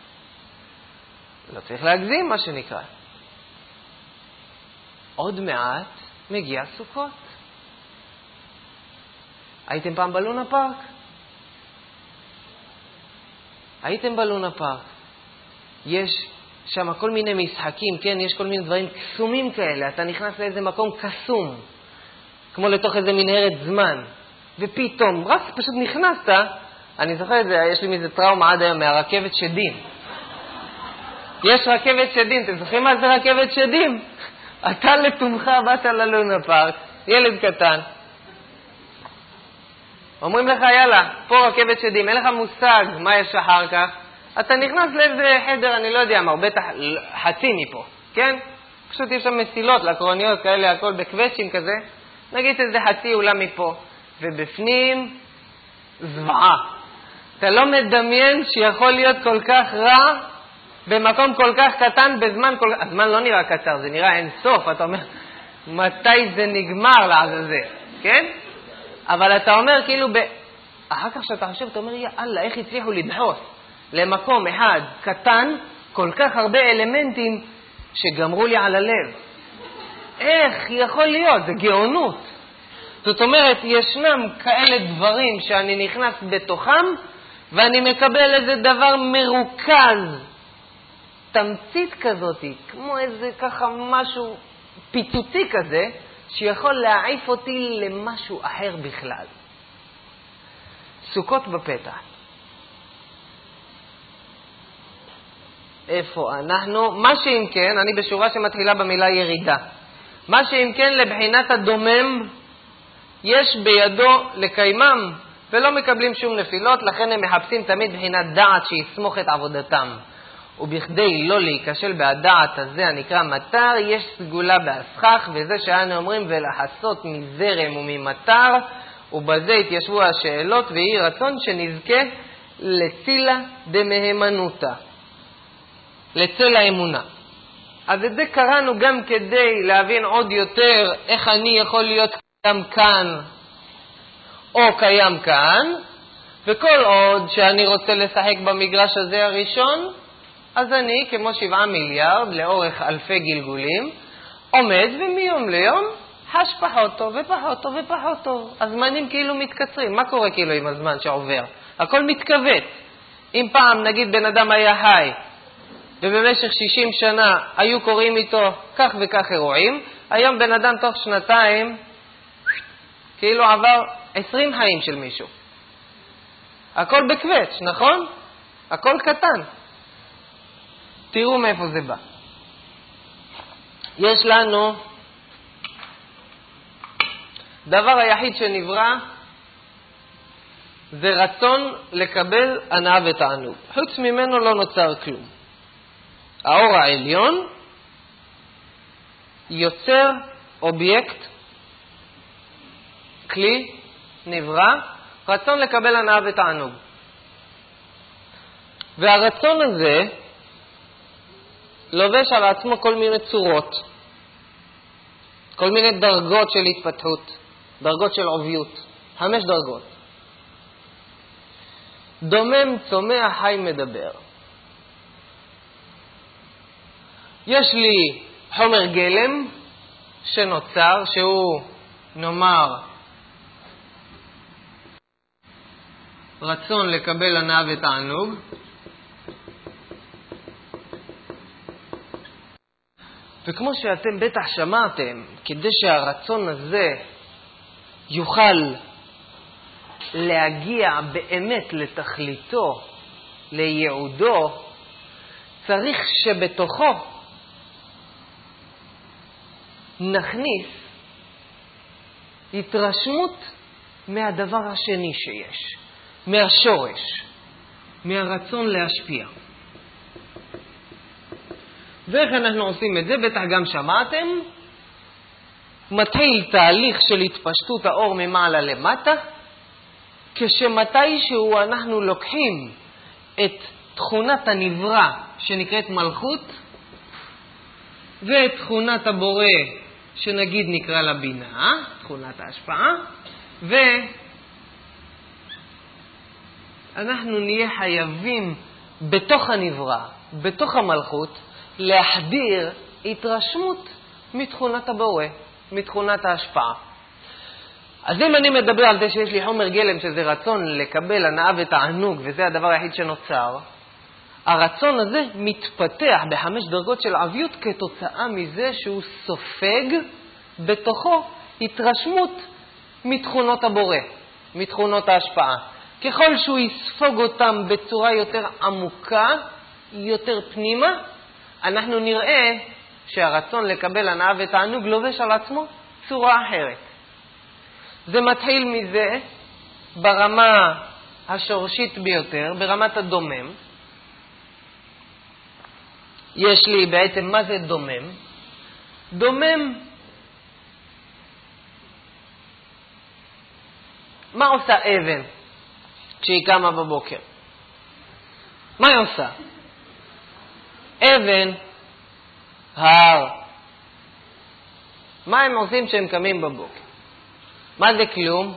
לא צריך להגזים מה שנקרא. עוד מעט מגיע סוכות. הייתם פעם בלונה פארק? הייתם בלונה פארק. יש שם כל מיני משחקים, כן? יש כל מיני דברים קסומים כאלה. אתה נכנס לאיזה מקום קסום, כמו לתוך איזה מנהרת זמן. ופתאום, רק פשוט נכנסת, אני זוכר את זה, יש לי מזה טראומה עד היום, מהרכבת שדים. יש רכבת שדים, אתם זוכרים מה זה רכבת שדים? אתה לתומך באת ללונה פארק, ילד קטן. אומרים לך, יאללה, פה רכבת שדים, אין לך מושג מה יש אחר כך. אתה נכנס לאיזה חדר, אני לא יודע מה, בטח חצי מפה, כן? פשוט יש שם מסילות, לקרוניות כאלה, הכל בקווצ'ים כזה. נגיד איזה חצי אולם מפה. ובפנים זוועה. אתה לא מדמיין שיכול להיות כל כך רע במקום כל כך קטן בזמן כל כך... הזמן לא נראה קצר, זה נראה אין סוף. אתה אומר, מתי זה נגמר לעזאזל, כן? אבל אתה אומר כאילו, אחר כך שאתה חושב, אתה אומר, יאללה, איך הצליחו לדחוס למקום אחד קטן, כל כך הרבה אלמנטים שגמרו לי על הלב. איך יכול להיות? זה גאונות. זאת אומרת, ישנם כאלה דברים שאני נכנס בתוכם, ואני מקבל איזה דבר מרוכז, תמצית כזאת, כמו איזה ככה משהו פיצוצי כזה, שיכול להעיף אותי למשהו אחר בכלל. סוכות בפתח. איפה אנחנו? מה שאם כן, אני בשורה שמתחילה במילה ירידה. מה שאם כן לבחינת הדומם, יש בידו לקיימם, ולא מקבלים שום נפילות, לכן הם מחפשים תמיד בחינת דעת שיסמוך את עבודתם. ובכדי לא להיכשל בהדעת הזה הנקרא מטר, יש סגולה בהסכך, וזה שאנו אומרים ולחסות מזרם וממטר, ובזה התיישבו השאלות, ויהי רצון שנזכה לצילה דמהימנותה, לצל האמונה. אז את זה קראנו גם כדי להבין עוד יותר איך אני יכול להיות קיים כאן או קיים כאן, וכל עוד שאני רוצה לשחק במגרש הזה הראשון, אז אני, כמו 7 מיליארד, לאורך אלפי גלגולים, עומד ומיום ליום חש פחות טוב ופחות טוב ופחות טוב. הזמנים כאילו מתקצרים. מה קורה כאילו עם הזמן שעובר? הכל מתכווץ. אם פעם, נגיד, בן אדם היה חי, ובמשך 60 שנה היו קוראים איתו כך וכך אירועים, היום בן אדם תוך 2 כאילו עבר 20 חיים של מישהו. הכל בקווץ', נכון? הכל קטן. תראו מאיפה זה בא. יש לנו דבר היחיד שנברא זה רצון לקבל הנאה ותענוג. חוץ ממנו לא נוצר כלום. האור העליון יוצר אובייקט, כלי, נברא, רצון לקבל הנאה ותענוג. והרצון הזה לובש על עצמו כל מיני צורות, כל מיני דרגות של התפתחות, דרגות של עוביות, 5 דרגות. דומם, צומח, חי, מדבר. יש לי חומר גלם שנוצר, שהוא נאמר רצון לקבל הנאה ותענוג, וכמו שאתם בטח שמעתם, כדי שהרצון הזה יוכל להגיע באמת לתכליתו, לייעודו, צריך שבתוכו נכניס התרשמות מהדבר השני שיש, מהשורש, מהרצון להשפיע. ואיך אנחנו עושים את זה? בטח גם שמעתם. מתחיל תהליך של התפשטות האור ממעלה למטה, כשמתישהו אנחנו לוקחים את תכונת הנברא שנקראת מלכות, ואת תכונת הבורא שנגיד נקרא לה בינה, תכונת ההשפעה, ואנחנו נהיה חייבים בתוך הנברא, בתוך המלכות, להחדיר התרשמות מתכונת הבורא, מתכונת ההשפעה. אז אם אני מדבר על זה שיש לי חומר גלם שזה רצון לקבל הנאה ותענוג, וזה הדבר היחיד שנוצר, הרצון הזה מתפתח ב5 דרגות של עביות כתוצאה מזה שהוא סופג בתוכו התרשמות מתכונות הבורא, מתכונות ההשפעה. ככל שהוא יספוג אותם בצורה יותר עמוקה, יותר פנימה, אנחנו נראה שהרצון לקבל הנאה ותענוג לובש על עצמו צורה אחרת. זה מתחיל מזה ברמה השורשית ביותר, ברמת הדומם. יש לי בעצם, מה זה דומם? דומם, מה עושה אבן כשהיא קמה בבוקר? מה היא עושה? אבן, הר. מה הם עושים כשהם קמים בבוקר? מה זה כלום?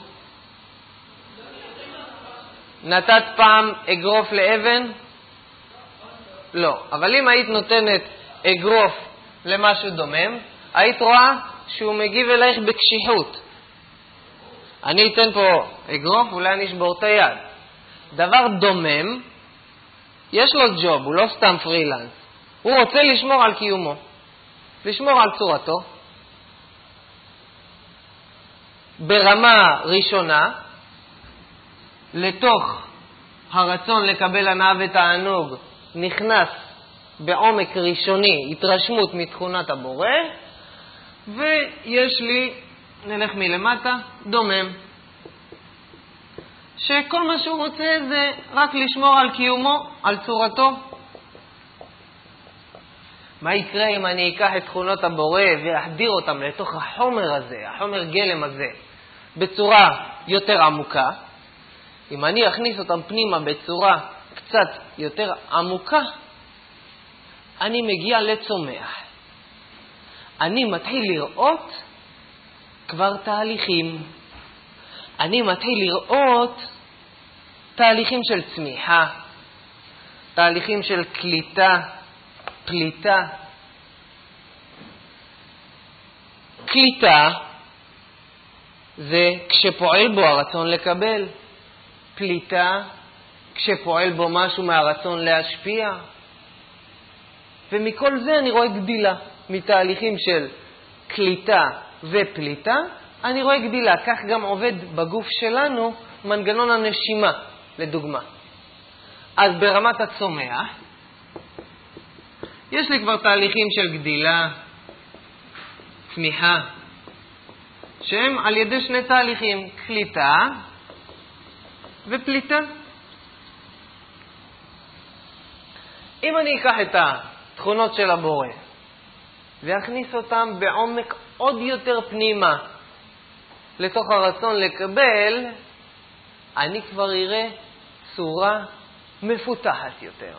נתת פעם אגרוף לאבן? לא. אבל אם היית נותנת אגרוף למשהו דומם, היית רואה שהוא מגיב אלייך בקשיחות. אני אתן פה אגרוף, אולי אני אשבור את היד. דבר דומם, יש לו ג'וב, הוא לא סתם פרילנס. הוא רוצה לשמור על קיומו, לשמור על צורתו. ברמה ראשונה, לתוך הרצון לקבל הנאה ותענוג, נכנס בעומק ראשוני התרשמות מתכונת הבורא, ויש לי, נלך מלמטה, דומם. שכל מה שהוא רוצה זה רק לשמור על קיומו, על צורתו. מה יקרה אם אני אקח את תכונות הבורא ואחדיר אותם לתוך החומר הזה, החומר גלם הזה, בצורה יותר עמוקה? אם אני אכניס אותם פנימה בצורה קצת יותר עמוקה, אני מגיע לצומח. אני מתחיל לראות כבר תהליכים. אני מתחיל לראות תהליכים של צמיחה, תהליכים של קליטה, פליטה. קליטה זה כשפועל בו הרצון לקבל. פליטה כשפועל בו משהו מהרצון להשפיע. ומכל זה אני רואה גדילה. מתהליכים של קליטה ופליטה, אני רואה גדילה. כך גם עובד בגוף שלנו מנגנון הנשימה, לדוגמה. אז ברמת הצומח, יש לי כבר תהליכים של גדילה, צמיחה, שהם על ידי שני תהליכים, קליטה ופליטה. אם אני אקח את התכונות של הבורא ואכניס אותם בעומק עוד יותר פנימה לתוך הרצון לקבל, אני כבר אראה צורה מפותחת יותר.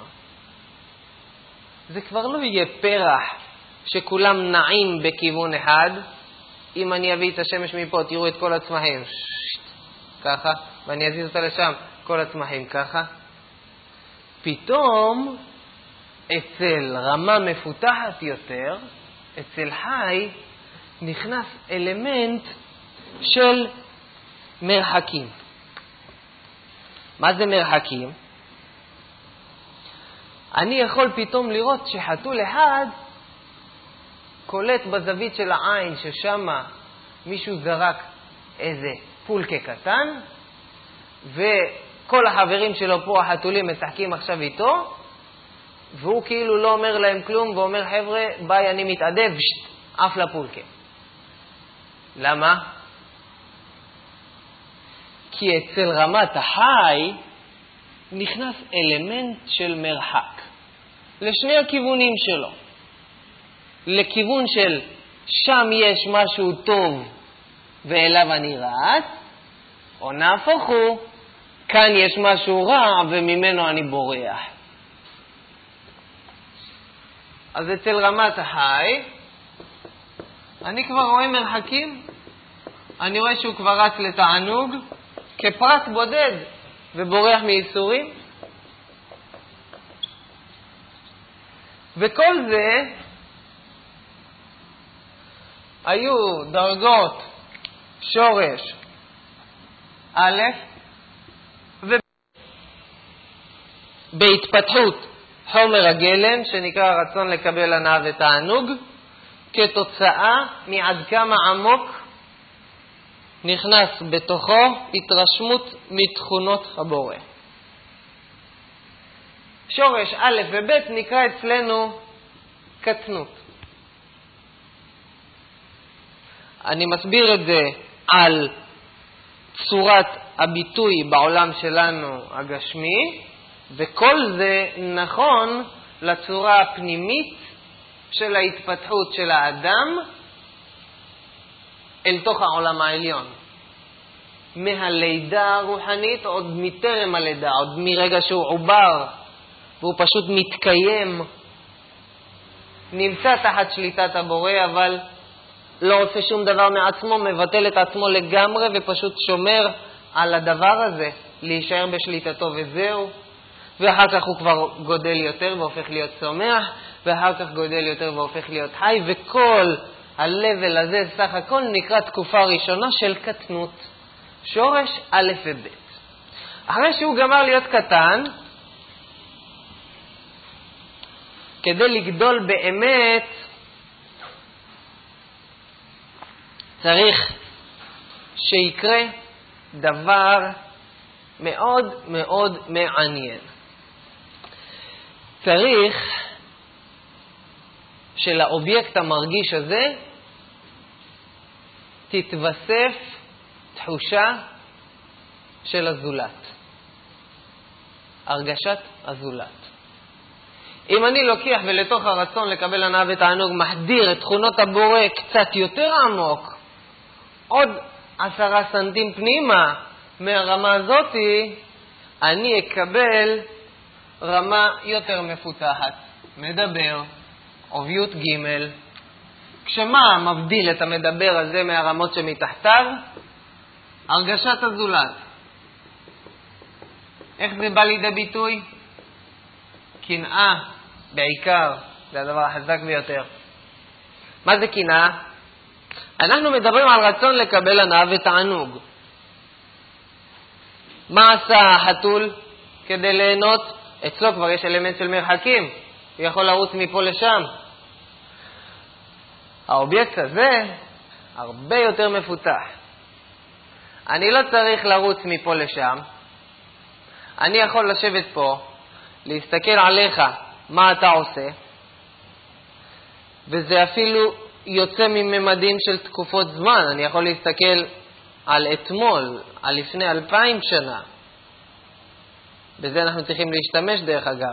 זה כבר לא יהיה פרח שכולם נעים בכיוון אחד. אם אני אביא את השמש מפה, תראו את כל הצמחים ככה, ואני אזיז אותה לשם, כל הצמחים ככה. פתאום אצל רמה מפותחת יותר, אצל חי, נכנס אלמנט של מרחקים. מה זה מרחקים? אני יכול פתאום לראות שחתול אחד קולט בזווית של העין ששם מישהו זרק איזה פולקה קטן, וכל החברים שלו פה, החתולים, משחקים עכשיו איתו, והוא כאילו לא אומר להם כלום, ואומר, חבר'ה, ביי, אני מתעדב, אף לפולקה. למה? כי אצל רמת החי נכנס אלמנט של מרחק. לשני הכיוונים שלו. לכיוון של שם יש משהו טוב ואליו אני רץ, או נהפוך הוא, כאן יש משהו רע וממנו אני בורח. אז אצל רמת החי, אני כבר רואה מרחקים. אני רואה שהוא כבר רץ לתענוג כפרט בודד ובורח מייסורים. וכל זה היו דרגות שורש א' בהתפתחות חומר הגלם שנקרא רצון לקבל הנאה ותענוג, כתוצאה מעד כמה עמוק נכנס בתוכו התרשמות מתכונות הבורא. שורש א' וב' נקרא אצלנו קטנות. אני מסביר את זה על צורת הביטוי בעולם שלנו הגשמי, וכל זה נכון לצורה הפנימית של ההתפתחות של האדם אל תוך העולם העליון. מהלידה הרוחנית, עוד מטרם הלידה, עוד מרגע שהוא עובר, והוא פשוט מתקיים, נמצא תחת שליטת הבורא, אבל לא עושה שום דבר מעצמו, מבטל את עצמו לגמרי ופשוט שומר על הדבר הזה, להישאר בשליטתו וזהו. ואחר כך הוא כבר גודל יותר והופך להיות צומח, ואחר כך גודל יותר והופך להיות חי, וכל הלבל הזה סך הכל נקרא תקופה ראשונה של קטנות, שורש א' וב'. אחרי שהוא גמר להיות קטן, כדי לגדול באמת, צריך שיקרה דבר מאוד מאוד מעניין. צריך שלאובייקט המרגיש הזה תתווסף תחושה של הזולת. הרגשת הזולת. אם אני לוקח ולתוך הרצון לקבל הנאה ותענוג מחדיר את תכונות הבורא קצת יותר עמוק, עוד 10 סנטים פנימה מהרמה הזאת, אני אקבל רמה יותר מפותחת. מדבר, עוביות ג'. כשמה מבדיל את המדבר הזה מהרמות שמתחתיו? הרגשת הזולת. איך זה בא לידי ביטוי? קנאה, בעיקר, זה הדבר החזק ביותר. מה זה קנאה? אנחנו מדברים על רצון לקבל הנאה ותענוג. מה עשה החתול כדי ליהנות? אצלו כבר יש אלמנט של מרחקים, הוא יכול לרוץ מפה לשם. האובייקט הזה הרבה יותר מפותח. אני לא צריך לרוץ מפה לשם, אני יכול לשבת פה, להסתכל עליך מה אתה עושה, וזה אפילו יוצא מממדים של תקופות זמן. אני יכול להסתכל על אתמול, על לפני 2000 שנה. בזה אנחנו צריכים להשתמש דרך אגב.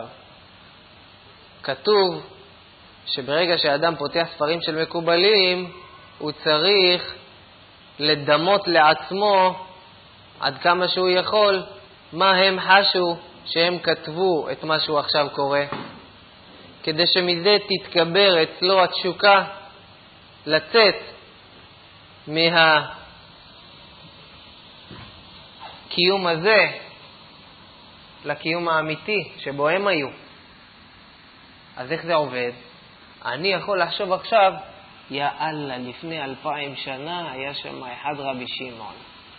כתוב שברגע שהאדם פותח ספרים של מקובלים, הוא צריך לדמות לעצמו עד כמה שהוא יכול מה הם חשו שהם כתבו את מה שהוא עכשיו קורא, כדי שמזה תתקבר אצלו התשוקה לצאת מהקיום הזה לקיום האמיתי שבו הם היו. אז איך זה עובד? אני יכול לחשוב עכשיו, יא אללה, לפני 2000 שנה היה שם אחד רבי שמעון.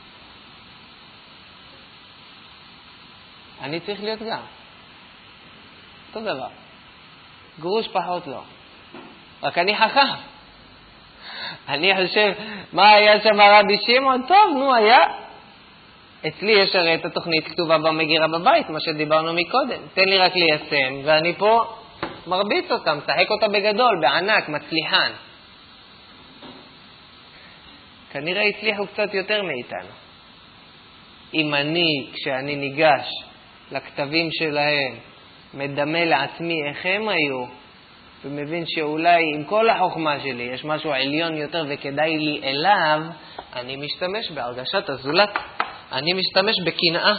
אני צריך להיות גם. אותו דבר. גרוש פחות לא. רק אני חכם. אני חושב, מה היה שם רבי שמעון? טוב, נו, היה. אצלי יש הרי את התוכנית כתובה במגירה בבית, מה שדיברנו מקודם. תן לי רק ליישם, ואני פה מרביץ אותה, משחק אותה בגדול, בענק, מצליחן. כנראה הצליחו קצת יותר מאיתנו. אם אני, כשאני ניגש לכתבים שלהם, מדמה לעצמי איך הם היו, ומבין שאולי עם כל החוכמה שלי יש משהו עליון יותר וכדאי לי אליו, אני משתמש בהרגשת הזולת, אני משתמש בקנאה.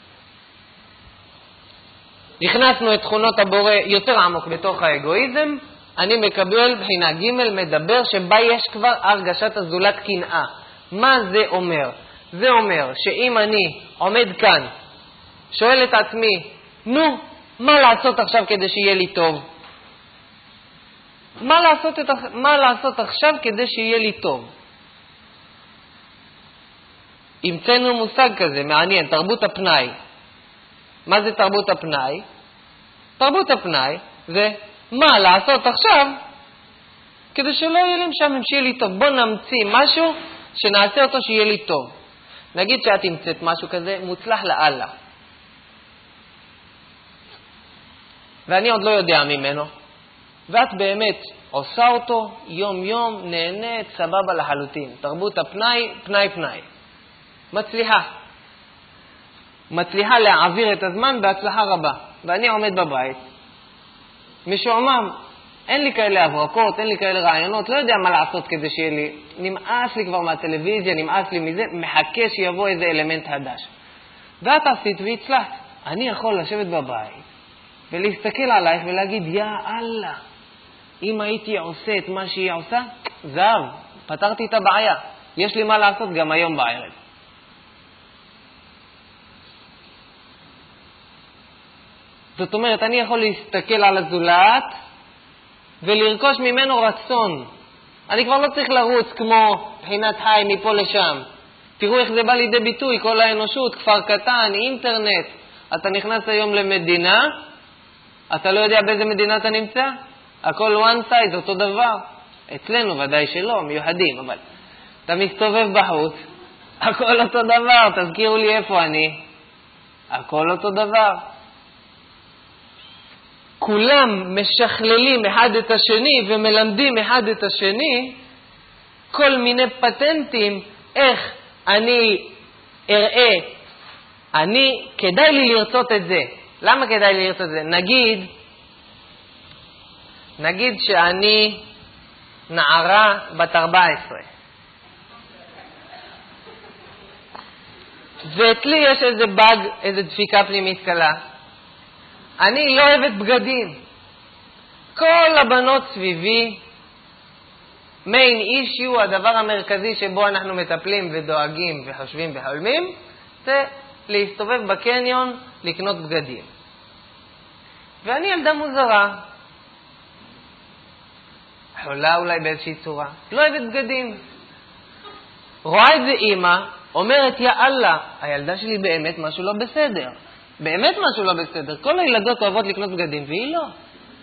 נכנסנו את תכונות הבורא יותר עמוק בתוך האגואיזם, אני מקבל בחינה ג' מדבר שבה יש כבר הרגשת הזולת קנאה. מה זה אומר? זה אומר שאם אני עומד כאן, שואל את עצמי, נו, מה לעשות עכשיו כדי שיהיה לי טוב? מה לעשות עכשיו כדי שיהיה לי טוב? המצאנו מושג כזה, מעניין, תרבות הפנאי. מה זה תרבות הפנאי? תרבות הפנאי זה מה לעשות עכשיו כדי שלא יהיה לי משם, שיהיה לי טוב. בוא נמציא משהו שנעשה אותו שיהיה לי טוב. נגיד שאת המצאת משהו כזה מוצלח לאללה, ואני עוד לא יודע ממנו, ואת באמת עושה אותו יום יום, נהנית, סבבה לחלוטין. תרבות הפנאי, פנאי פנאי. מצליחה להעביר את הזמן בהצלחה רבה. ואני עומד בבית, משועמם, אין לי כאלה הברקות, אין לי כאלה רעיונות, לא יודע מה לעשות כדי שיהיה לי, נמאס לי כבר מהטלוויזיה, נמאס לי מזה, מחכה שיבוא איזה אלמנט חדש. ואת עשית והצלחת. אני יכול לשבת בבית ולהסתכל עלייך ולהגיד, יא אללה, אם הייתי עושה את מה שהיא עושה, זהו, פתרתי את הבעיה. יש לי מה לעשות גם היום בערב. זאת אומרת, אני יכול להסתכל על הזולת ולרכוש ממנו רצון. אני כבר לא צריך לרוץ כמו בחינת חי מפה לשם. תראו איך זה בא לידי ביטוי, כל האנושות, כפר קטן, אינטרנט. אתה נכנס היום למדינה, אתה לא יודע באיזה מדינה אתה נמצא? הכל one side, אותו דבר. אצלנו ודאי שלא, מיוחדים, אבל אתה מסתובב בחוץ, הכל אותו דבר, תזכירו לי איפה אני. הכל אותו דבר. כולם משכללים אחד את השני ומלמדים אחד את השני כל מיני פטנטים איך אני אראה כדאי לי לרצות את זה. למה כדאי לי לרצות את זה? נגיד שאני נערה בת 14. ואצלי יש איזה באג, איזה דפיקה פנימית קלה. אני לא אוהבת בגדים. כל הבנות סביבי, מיין אישיו, הדבר המרכזי שבו אנחנו מטפלים ודואגים וחושבים וחולמים, זה להסתובב בקניון, לקנות בגדים. ואני ילדה מוזרה. חולה אולי באיזושהי צורה. לא אוהבת בגדים. רואה את זה אמא, אומרת, יא אללה, הילדה שלי באמת משהו לא בסדר. באמת משהו לא בסדר. כל הילדות אוהבות לקנות בגדים, והיא לא.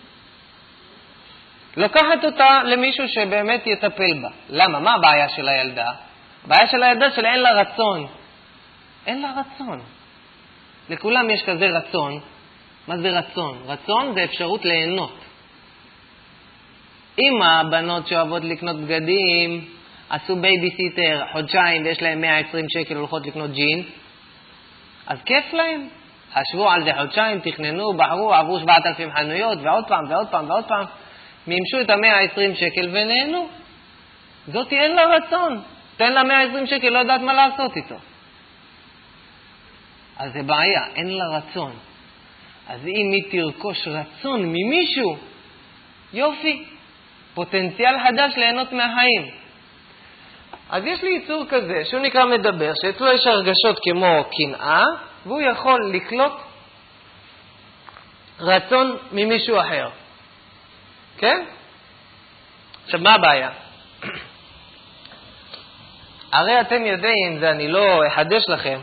לוקחת אותה למישהו שבאמת יטפל בה. למה? מה הבעיה של הילדה? הבעיה של הילדה שלה אין לה רצון. אין לה רצון. לכולם יש כזה רצון. מה זה רצון? רצון זה אפשרות ליהנות. אם הבנות שאוהבות לקנות בגדים עשו בייביסיטר חודשיים ויש להם 120 שקל הולכות לקנות ג'ינס, אז כיף להם. חשבו על זה חודשיים, תכננו, בחרו, עברו 7,000 חנויות ועוד פעם ועוד פעם ועוד פעם. מימשו את 120 שקל ונהנו. זאת אין לה רצון. תן לה 120 שקל, לא יודעת מה לעשות איתו. אז זה בעיה, אין לה רצון. אז אם היא תרכוש רצון ממישהו, יופי, פוטנציאל חדש ליהנות מהחיים. אז יש לי יצור כזה, שהוא נקרא מדבר, שאצלו יש הרגשות כמו קנאה, והוא יכול לקלוט רצון ממישהו אחר. כן? עכשיו, מה הבעיה? הרי אתם יודעים, זה אני לא אחדש לכם,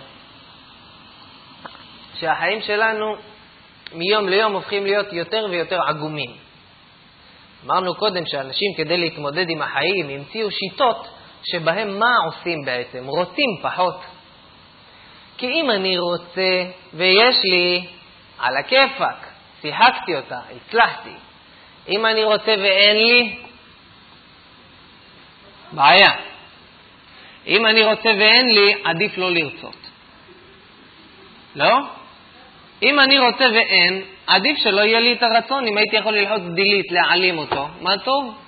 שהחיים שלנו מיום ליום הופכים להיות יותר ויותר עגומים. אמרנו קודם שאנשים כדי להתמודד עם החיים המציאו שיטות שבהם מה עושים בעצם? רוצים פחות. כי אם אני רוצה ויש לי על הכיפק, שיחקתי אותה, הצלחתי. אם אני רוצה ואין לי, בעיה. אם אני רוצה ואין לי, עדיף לא לרצות. לא? אם אני רוצה ואין, עדיף שלא יהיה לי את הרצון. אם הייתי יכול ללחוץ דילית, להעלים אותו, מה טוב?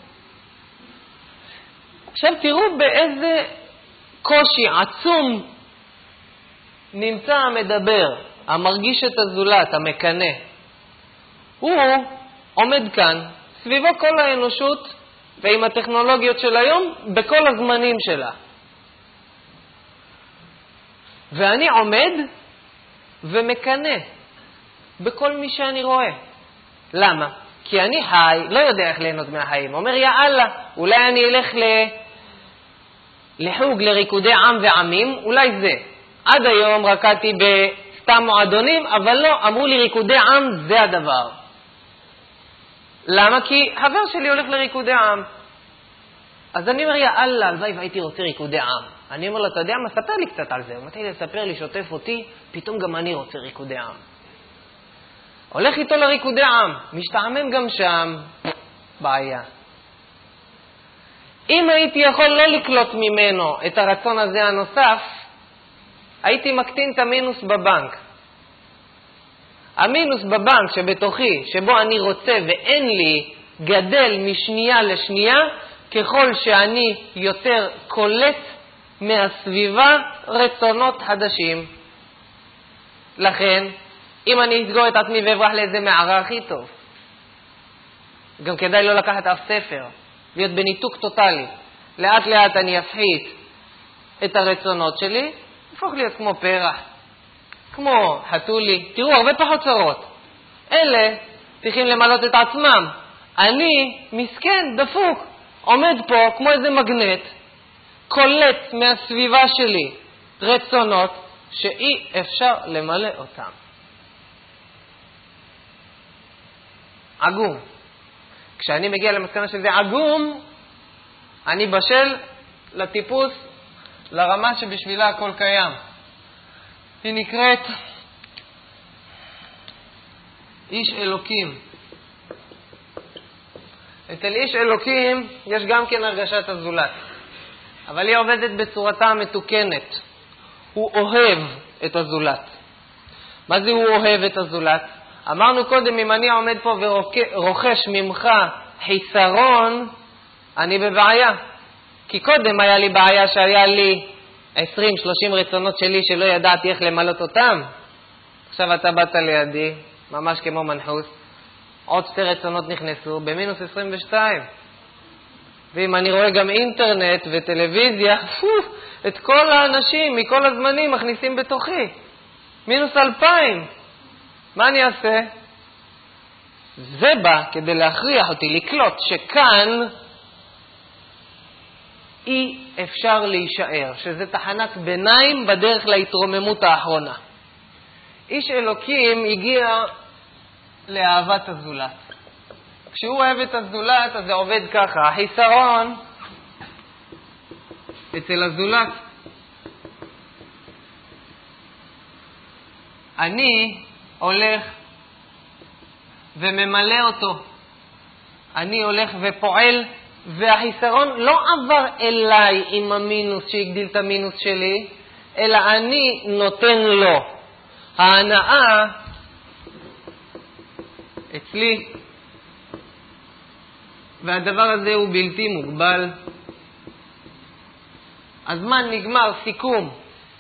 עכשיו תראו באיזה קושי עצום נמצא המדבר, המרגיש את הזולת, המקנה. הוא עומד כאן, סביבו כל האנושות, ועם הטכנולוגיות של היום, בכל הזמנים שלה. ואני עומד ומקנה בכל מי שאני רואה. למה? כי אני חי, לא יודע איך ליהנות מהחיים. אומר, יא אללה, אולי אני אלך לחוג לריקודי עם ועמים, אולי זה. עד היום רקדתי בסתם מועדונים, אבל לא, אמרו לי ריקודי עם זה הדבר. למה? כי חבר שלי הולך לריקודי עם. אז אני אומר, יא אללה, הלוואי והייתי רוצה ריקודי עם. אני אומר לו, אתה יודע מה? ספר לי קצת על זה. הוא מתחיל לספר לי, שוטף אותי, פתאום גם אני רוצה ריקודי עם. הולך איתו לריקודי עם, משתעמם גם שם, בעיה. אם הייתי יכול לא לקלוט ממנו את הרצון הזה הנוסף, הייתי מקטין את המינוס בבנק. המינוס בבנק שבתוכי, שבו אני רוצה ואין לי, גדל משנייה לשנייה, ככל שאני יותר קולט מהסביבה רצונות חדשים. לכן, אם אני אסגור את עצמי ואברח לאיזה מערה הכי טוב, גם כדאי לא לקחת אף ספר, להיות בניתוק טוטלי. לאט לאט אני אפחית את הרצונות שלי, הפוך להיות כמו פרח, כמו חתולי. תראו, הרבה פחות צרות. אלה צריכים למלות את עצמם. אני, מסכן, דפוק, עומד פה כמו איזה מגנט, קולט מהסביבה שלי רצונות שאי אפשר למלא אותם. עגום. כשאני מגיע למסקנה שזה עגום, אני בשל לטיפוס, לרמה שבשבילה הכל קיים. היא נקראת איש אלוקים. אצל איש אלוקים יש גם כן הרגשת הזולת, אבל היא עובדת בצורתה המתוקנת. הוא אוהב את הזולת. מה זה הוא אוהב את הזולת? אמרנו קודם, אם אני עומד פה ורוכש ממך חיסרון, אני בבעיה. כי קודם היה לי בעיה שהיה לי 20-30 רצונות שלי שלא ידעתי איך למלות אותם. עכשיו אתה באת לידי, ממש כמו מנחוס, עוד 2 רצונות נכנסו, במינוס 22. ואם אני רואה גם אינטרנט וטלוויזיה, את כל האנשים מכל הזמנים מכניסים בתוכי. מינוס 2000. מה אני אעשה? זה בא כדי להכריח אותי לקלוט שכאן אי אפשר להישאר, שזה תחנת ביניים בדרך להתרוממות האחרונה. איש אלוקים הגיע לאהבת הזולת. כשהוא אוהב את הזולת, אז זה עובד ככה. החיסרון אצל הזולת. אני הולך וממלא אותו. אני הולך ופועל, והחיסרון לא עבר אליי עם המינוס שהגדיל את המינוס שלי, אלא אני נותן לו. ההנאה אצלי, והדבר הזה הוא בלתי מוגבל. הזמן נגמר, סיכום.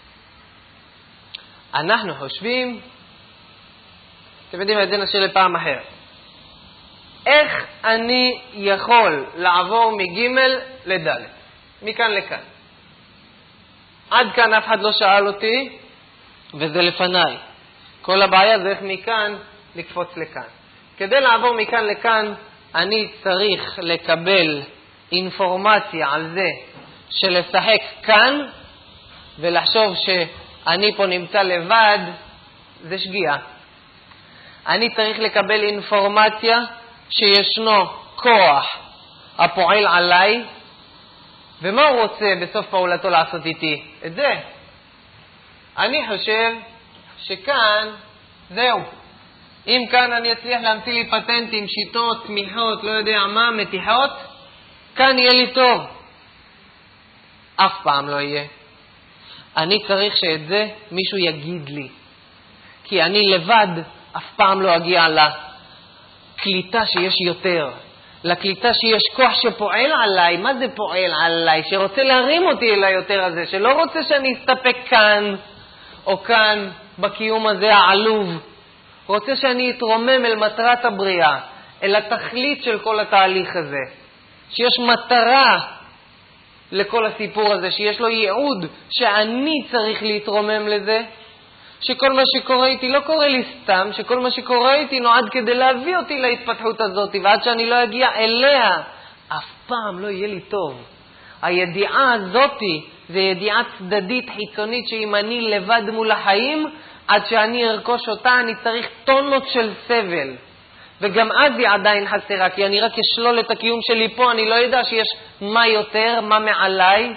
אנחנו חושבים, אתם יודעים, את זה נשאיר לפעם אחרת. איך אני יכול לעבור מג' לד', מכאן לכאן? עד כאן אף אחד לא שאל אותי, וזה לפניי. כל הבעיה זה איך מכאן לקפוץ לכאן. כדי לעבור מכאן לכאן, אני צריך לקבל אינפורמציה על זה שלשחק כאן, ולחשוב שאני פה נמצא לבד, זה שגיאה. אני צריך לקבל אינפורמציה שישנו כוח הפועל עליי, ומה הוא רוצה בסוף פעולתו לעשות איתי? את זה. אני חושב שכאן, זהו. אם כאן אני אצליח להמציא לי פטנטים, שיטות, תמיכות, לא יודע מה, מתיחות, כאן יהיה לי טוב. אף פעם לא יהיה. אני צריך שאת זה מישהו יגיד לי. כי אני לבד אף פעם לא אגיע לקליטה שיש יותר. לקליטה שיש כוח שפועל עליי. מה זה פועל עליי? שרוצה להרים אותי אל היותר הזה. שלא רוצה שאני אסתפק כאן או כאן בקיום הזה העלוב. רוצה שאני אתרומם אל מטרת הבריאה, אל התכלית של כל התהליך הזה. שיש מטרה לכל הסיפור הזה, שיש לו ייעוד, שאני צריך להתרומם לזה, שכל מה שקורה איתי לא קורה לי סתם, שכל מה שקורה איתי נועד כדי להביא אותי להתפתחות הזאת, ועד שאני לא אגיע אליה, אף פעם לא יהיה לי טוב. הידיעה הזאת זה ידיעה צדדית חיצונית, שאם אני לבד מול החיים, עד שאני ארכוש אותה, אני צריך טונות של סבל. וגם אז היא עדיין חסרה, כי אני רק אשלול את הקיום שלי פה, אני לא יודע שיש מה יותר, מה מעליי.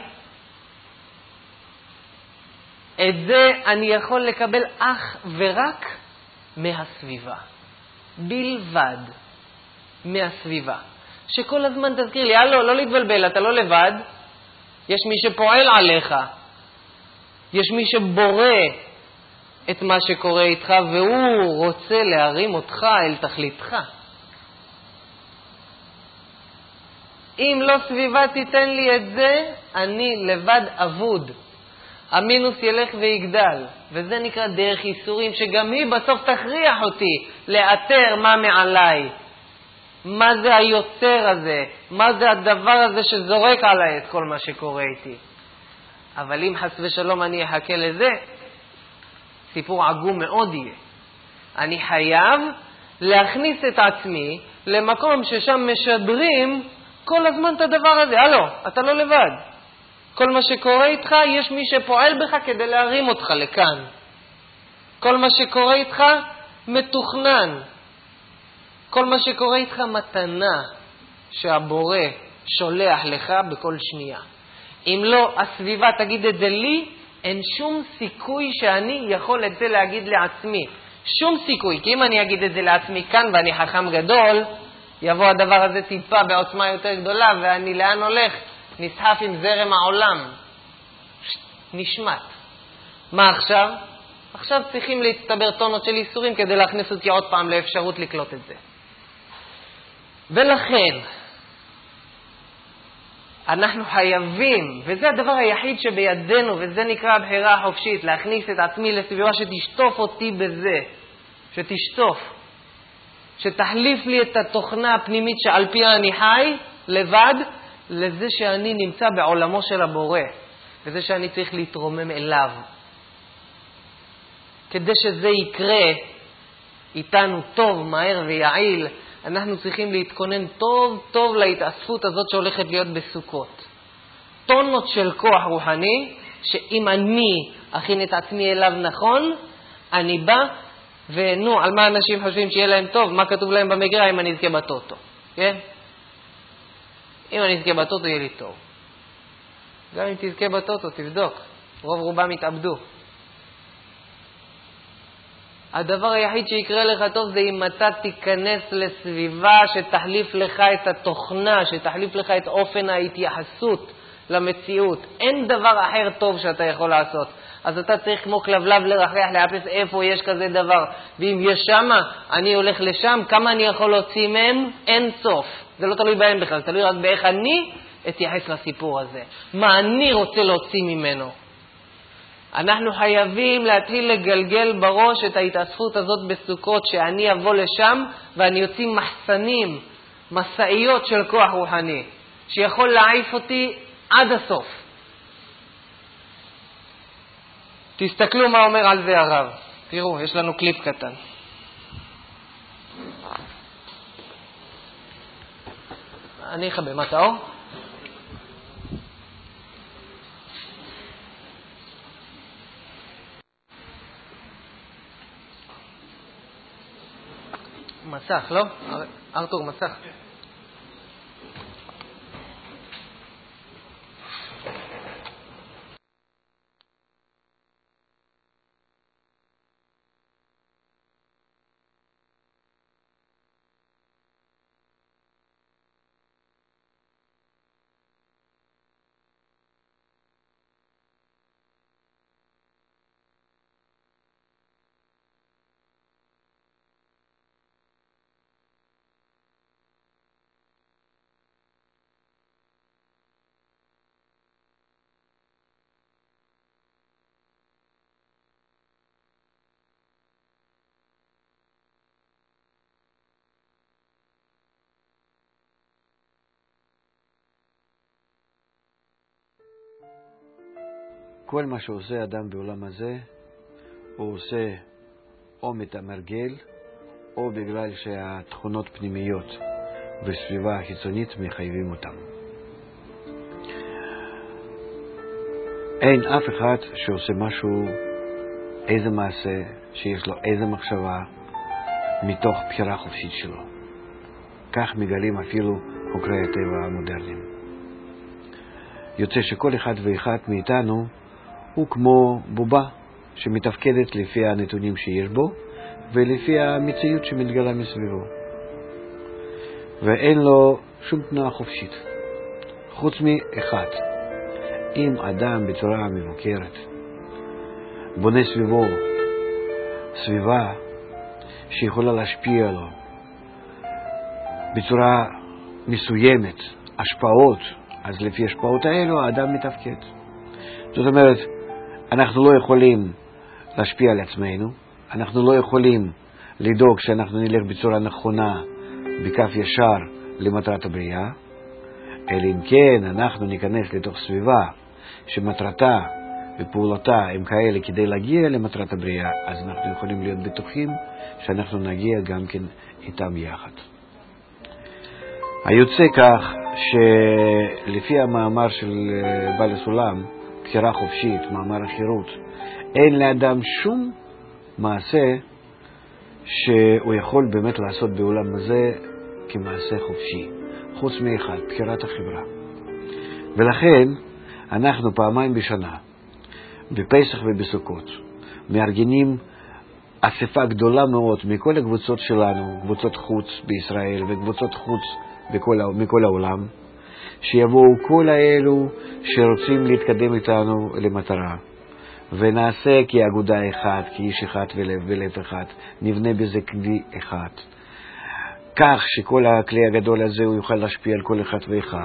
את זה אני יכול לקבל אך ורק מהסביבה. בלבד מהסביבה. שכל הזמן תזכיר לי, לא להתבלבל, אתה לא לבד. יש מי שפועל עליך. יש מי שבורא את מה שקורה איתך, והוא רוצה להרים אותך אל תכליתך. אם לא סביבה תיתן לי את זה, אני לבד אבוד. המינוס ילך ויגדל, וזה נקרא דרך ייסורים, שגם היא בסוף תכריח אותי לאתר מה מעליי. מה זה היוצר הזה? מה זה הדבר הזה שזורק עליי את כל מה שקורה איתי? אבל אם חס ושלום אני אחכה לזה, סיפור עגום מאוד יהיה. אני חייב להכניס את עצמי למקום ששם משדרים כל הזמן את הדבר הזה. הלו, אתה לא לבד. כל מה שקורה איתך, יש מי שפועל בך כדי להרים אותך לכאן. כל מה שקורה איתך מתוכנן. כל מה שקורה איתך מתנה שהבורא שולח לך בכל שנייה. אם לא, הסביבה תגיד את זה לי, אין שום סיכוי שאני יכול את זה להגיד לעצמי. שום סיכוי, כי אם אני אגיד את זה לעצמי כאן ואני חכם גדול, יבוא הדבר הזה טיפה בעוצמה יותר גדולה, ואני לאן הולך? נסחף עם זרם העולם. נשמט. מה עכשיו? עכשיו צריכים להצטבר טונות של איסורים כדי להכניס אותי עוד פעם לאפשרות לקלוט את זה. ולכן, אנחנו חייבים, וזה הדבר היחיד שבידינו, וזה נקרא הבחירה החופשית, להכניס את עצמי לסביבה שתשטוף אותי בזה, שתחליף לי את התוכנה הפנימית שעל פיה אני חי לבד, לזה שאני נמצא בעולמו של הבורא, וזה שאני צריך להתרומם אליו. כדי שזה יקרה איתנו טוב, מהר ויעיל, אנחנו צריכים להתכונן טוב טוב להתאספות הזאת שהולכת להיות בסוכות. טונות של כוח רוחני, שאם אני אכין את עצמי אליו נכון, אני בא, ונו, על מה אנשים חושבים שיהיה להם טוב? מה כתוב להם במגירה אם אני אזכה בטוטו? כן? אם אני אזכה בטוטו יהיה לי טוב. גם אם תזכה בטוטו, תבדוק. רוב רובם יתאבדו. הדבר היחיד שיקרה לך טוב זה אם אתה תיכנס לסביבה שתחליף לך את התוכנה, שתחליף לך את אופן ההתייחסות למציאות. אין דבר אחר טוב שאתה יכול לעשות. אז אתה צריך כמו כלבלב לרחח, להפס איפה יש כזה דבר. ואם יש שמה, אני הולך לשם, כמה אני יכול להוציא מהם? אין סוף. זה לא תלוי בהם בכלל, זה תלוי רק באיך אני אתייחס לסיפור הזה. מה אני רוצה להוציא ממנו. אנחנו חייבים להתחיל לגלגל בראש את ההתאספות הזאת בסוכות, שאני אבוא לשם ואני יוציא מחסנים, מסעיות של כוח רוחני, שיכול להעיף אותי עד הסוף. תסתכלו מה אומר על זה הרב. תראו, יש לנו קליפ קטן. אני אחבה, מה תאור? מסך, לא? ארתור, מסך. כל מה שעושה אדם בעולם הזה, הוא עושה או מתמרגל, או בגלל שהתכונות פנימיות וסביבה החיצונית מחייבים אותם. אין אף אחד שעושה משהו, איזה מעשה, שיש לו איזה מחשבה, מתוך בחירה חופשית שלו. כך מגלים אפילו חוקרי הטבע המודרניים. יוצא שכל אחד ואחד מאיתנו הוא כמו בובה שמתפקדת לפי הנתונים שיש בו ולפי המציאות שמתגלה מסביבו. ואין לו שום תנועה חופשית. חוץ מאחד. אם אדם בצורה מבוקרת בונה סביבו סביבה שיכולה להשפיע לו בצורה מסוימת, השפעות, אז לפי השפעות האלו האדם מתפקד. זאת אומרת, אנחנו לא יכולים להשפיע על עצמנו, אנחנו לא יכולים לדאוג שאנחנו נלך בצורה נכונה, בקו ישר למטרת הבריאה, אלא אם כן אנחנו ניכנס לתוך סביבה שמטרתה ופעולתה הם כאלה כדי להגיע למטרת הבריאה, אז אנחנו יכולים להיות בטוחים שאנחנו נגיע גם כן איתם יחד. היוצא כך שלפי המאמר של בעל הסולם, בחירה חופשית, מאמר החירות, אין לאדם שום מעשה שהוא יכול באמת לעשות בעולם הזה כמעשה חופשי, חוץ מאחד, בחירת החברה. ולכן אנחנו פעמיים בשנה, בפסח ובסוכות, מארגנים אספה גדולה מאוד מכל הקבוצות שלנו, קבוצות חוץ בישראל וקבוצות חוץ מכל העולם, שיבואו כל האלו שרוצים להתקדם איתנו למטרה. ונעשה כאגודה אחת, כאיש אחד ולב אחד, נבנה בזה כלי אחד, כך שכל הכלי הגדול הזה הוא יוכל להשפיע על כל אחד ואחד,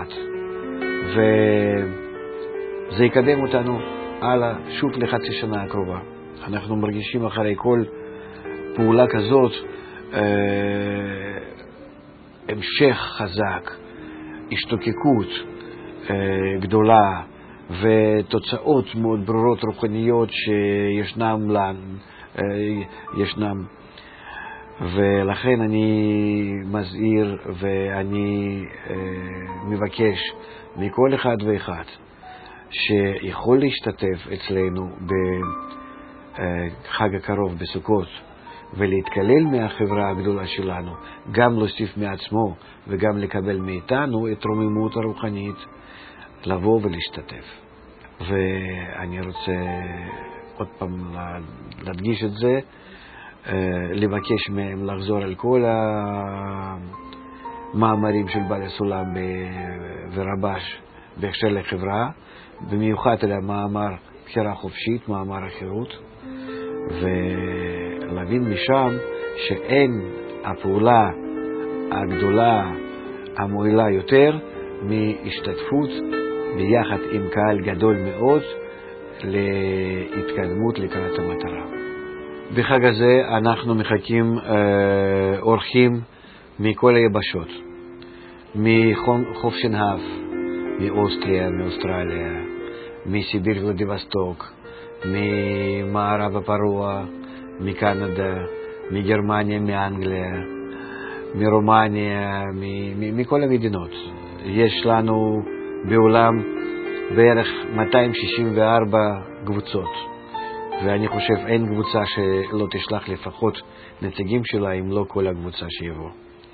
וזה יקדם אותנו הלאה שוב לחצי שנה הקרובה. אנחנו מרגישים אחרי כל פעולה כזאת המשך חזק, השתוקקות גדולה ותוצאות מאוד ברורות רוחניות ישנם, ולכן אני מזהיר ואני מבקש מכל אחד ואחד שיכול להשתתף אצלנו בחג הקרוב בסוכות ולהתקלל מהחברה הגדולה שלנו, גם להוסיף מעצמו וגם לקבל מאיתנו את רוממות הרוחנית, לבוא ולהשתתף. ואני רוצה עוד פעם להדגיש את זה, לבקש מהם לחזור על כל המאמרים של בעל הסולם ורבש בהקשר לחברה, במיוחד על המאמר בחירה חופשית, מאמר החירות, ולהבין משם שאין הפעולה הגדולה המועילה יותר מהשתתפות ביחד עם קהל גדול מאוד להתקדמות לקראת המטרה. בחג הזה אנחנו מחכים אורחים מכל היבשות, מחוף שנהב, מאוסטריה, מאוסטרליה, מסיביר ולדיווסטוק, ממערב הפרוע, מקנדה, מגרמניה, מאנגליה, מרומניה, מכל המדינות. יש לנו בעולם בערך 264 קבוצות, ואני חושב אין קבוצה שלא תשלח לפחות נציגים שלה, אם לא כל הקבוצה שיבוא.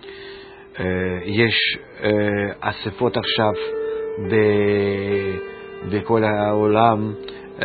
יש אספות עכשיו בכל העולם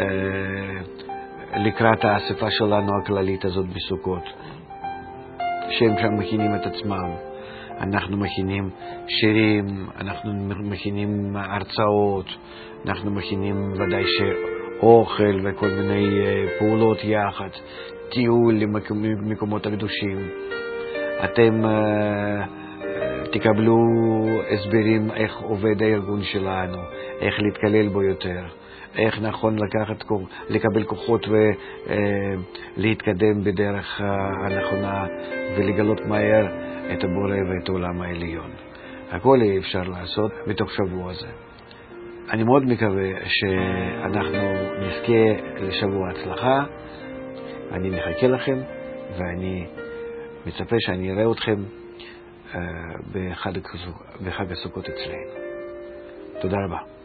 לקראת האספה שלנו הכללית הזאת בסוכות, שהם שם מכינים את עצמם. אנחנו מכינים שירים, אנחנו מכינים הרצאות, אנחנו מכינים ודאי שאוכל וכל מיני פעולות יחד, טיול למקומות הקדושים. אתם תקבלו הסברים איך עובד הארגון שלנו, איך להתקלל בו יותר, איך נכון לקבל כוחות ולהתקדם בדרך הנכונה ולגלות מהר את הבורא ואת העולם העליון. הכל אפשר לעשות בתוך שבוע הזה. אני מאוד מקווה שאנחנו נזכה לשבוע הצלחה. אני מחכה לכם ואני מצפה שאני אראה אתכם בחג הסוכות אצלנו. תודה רבה.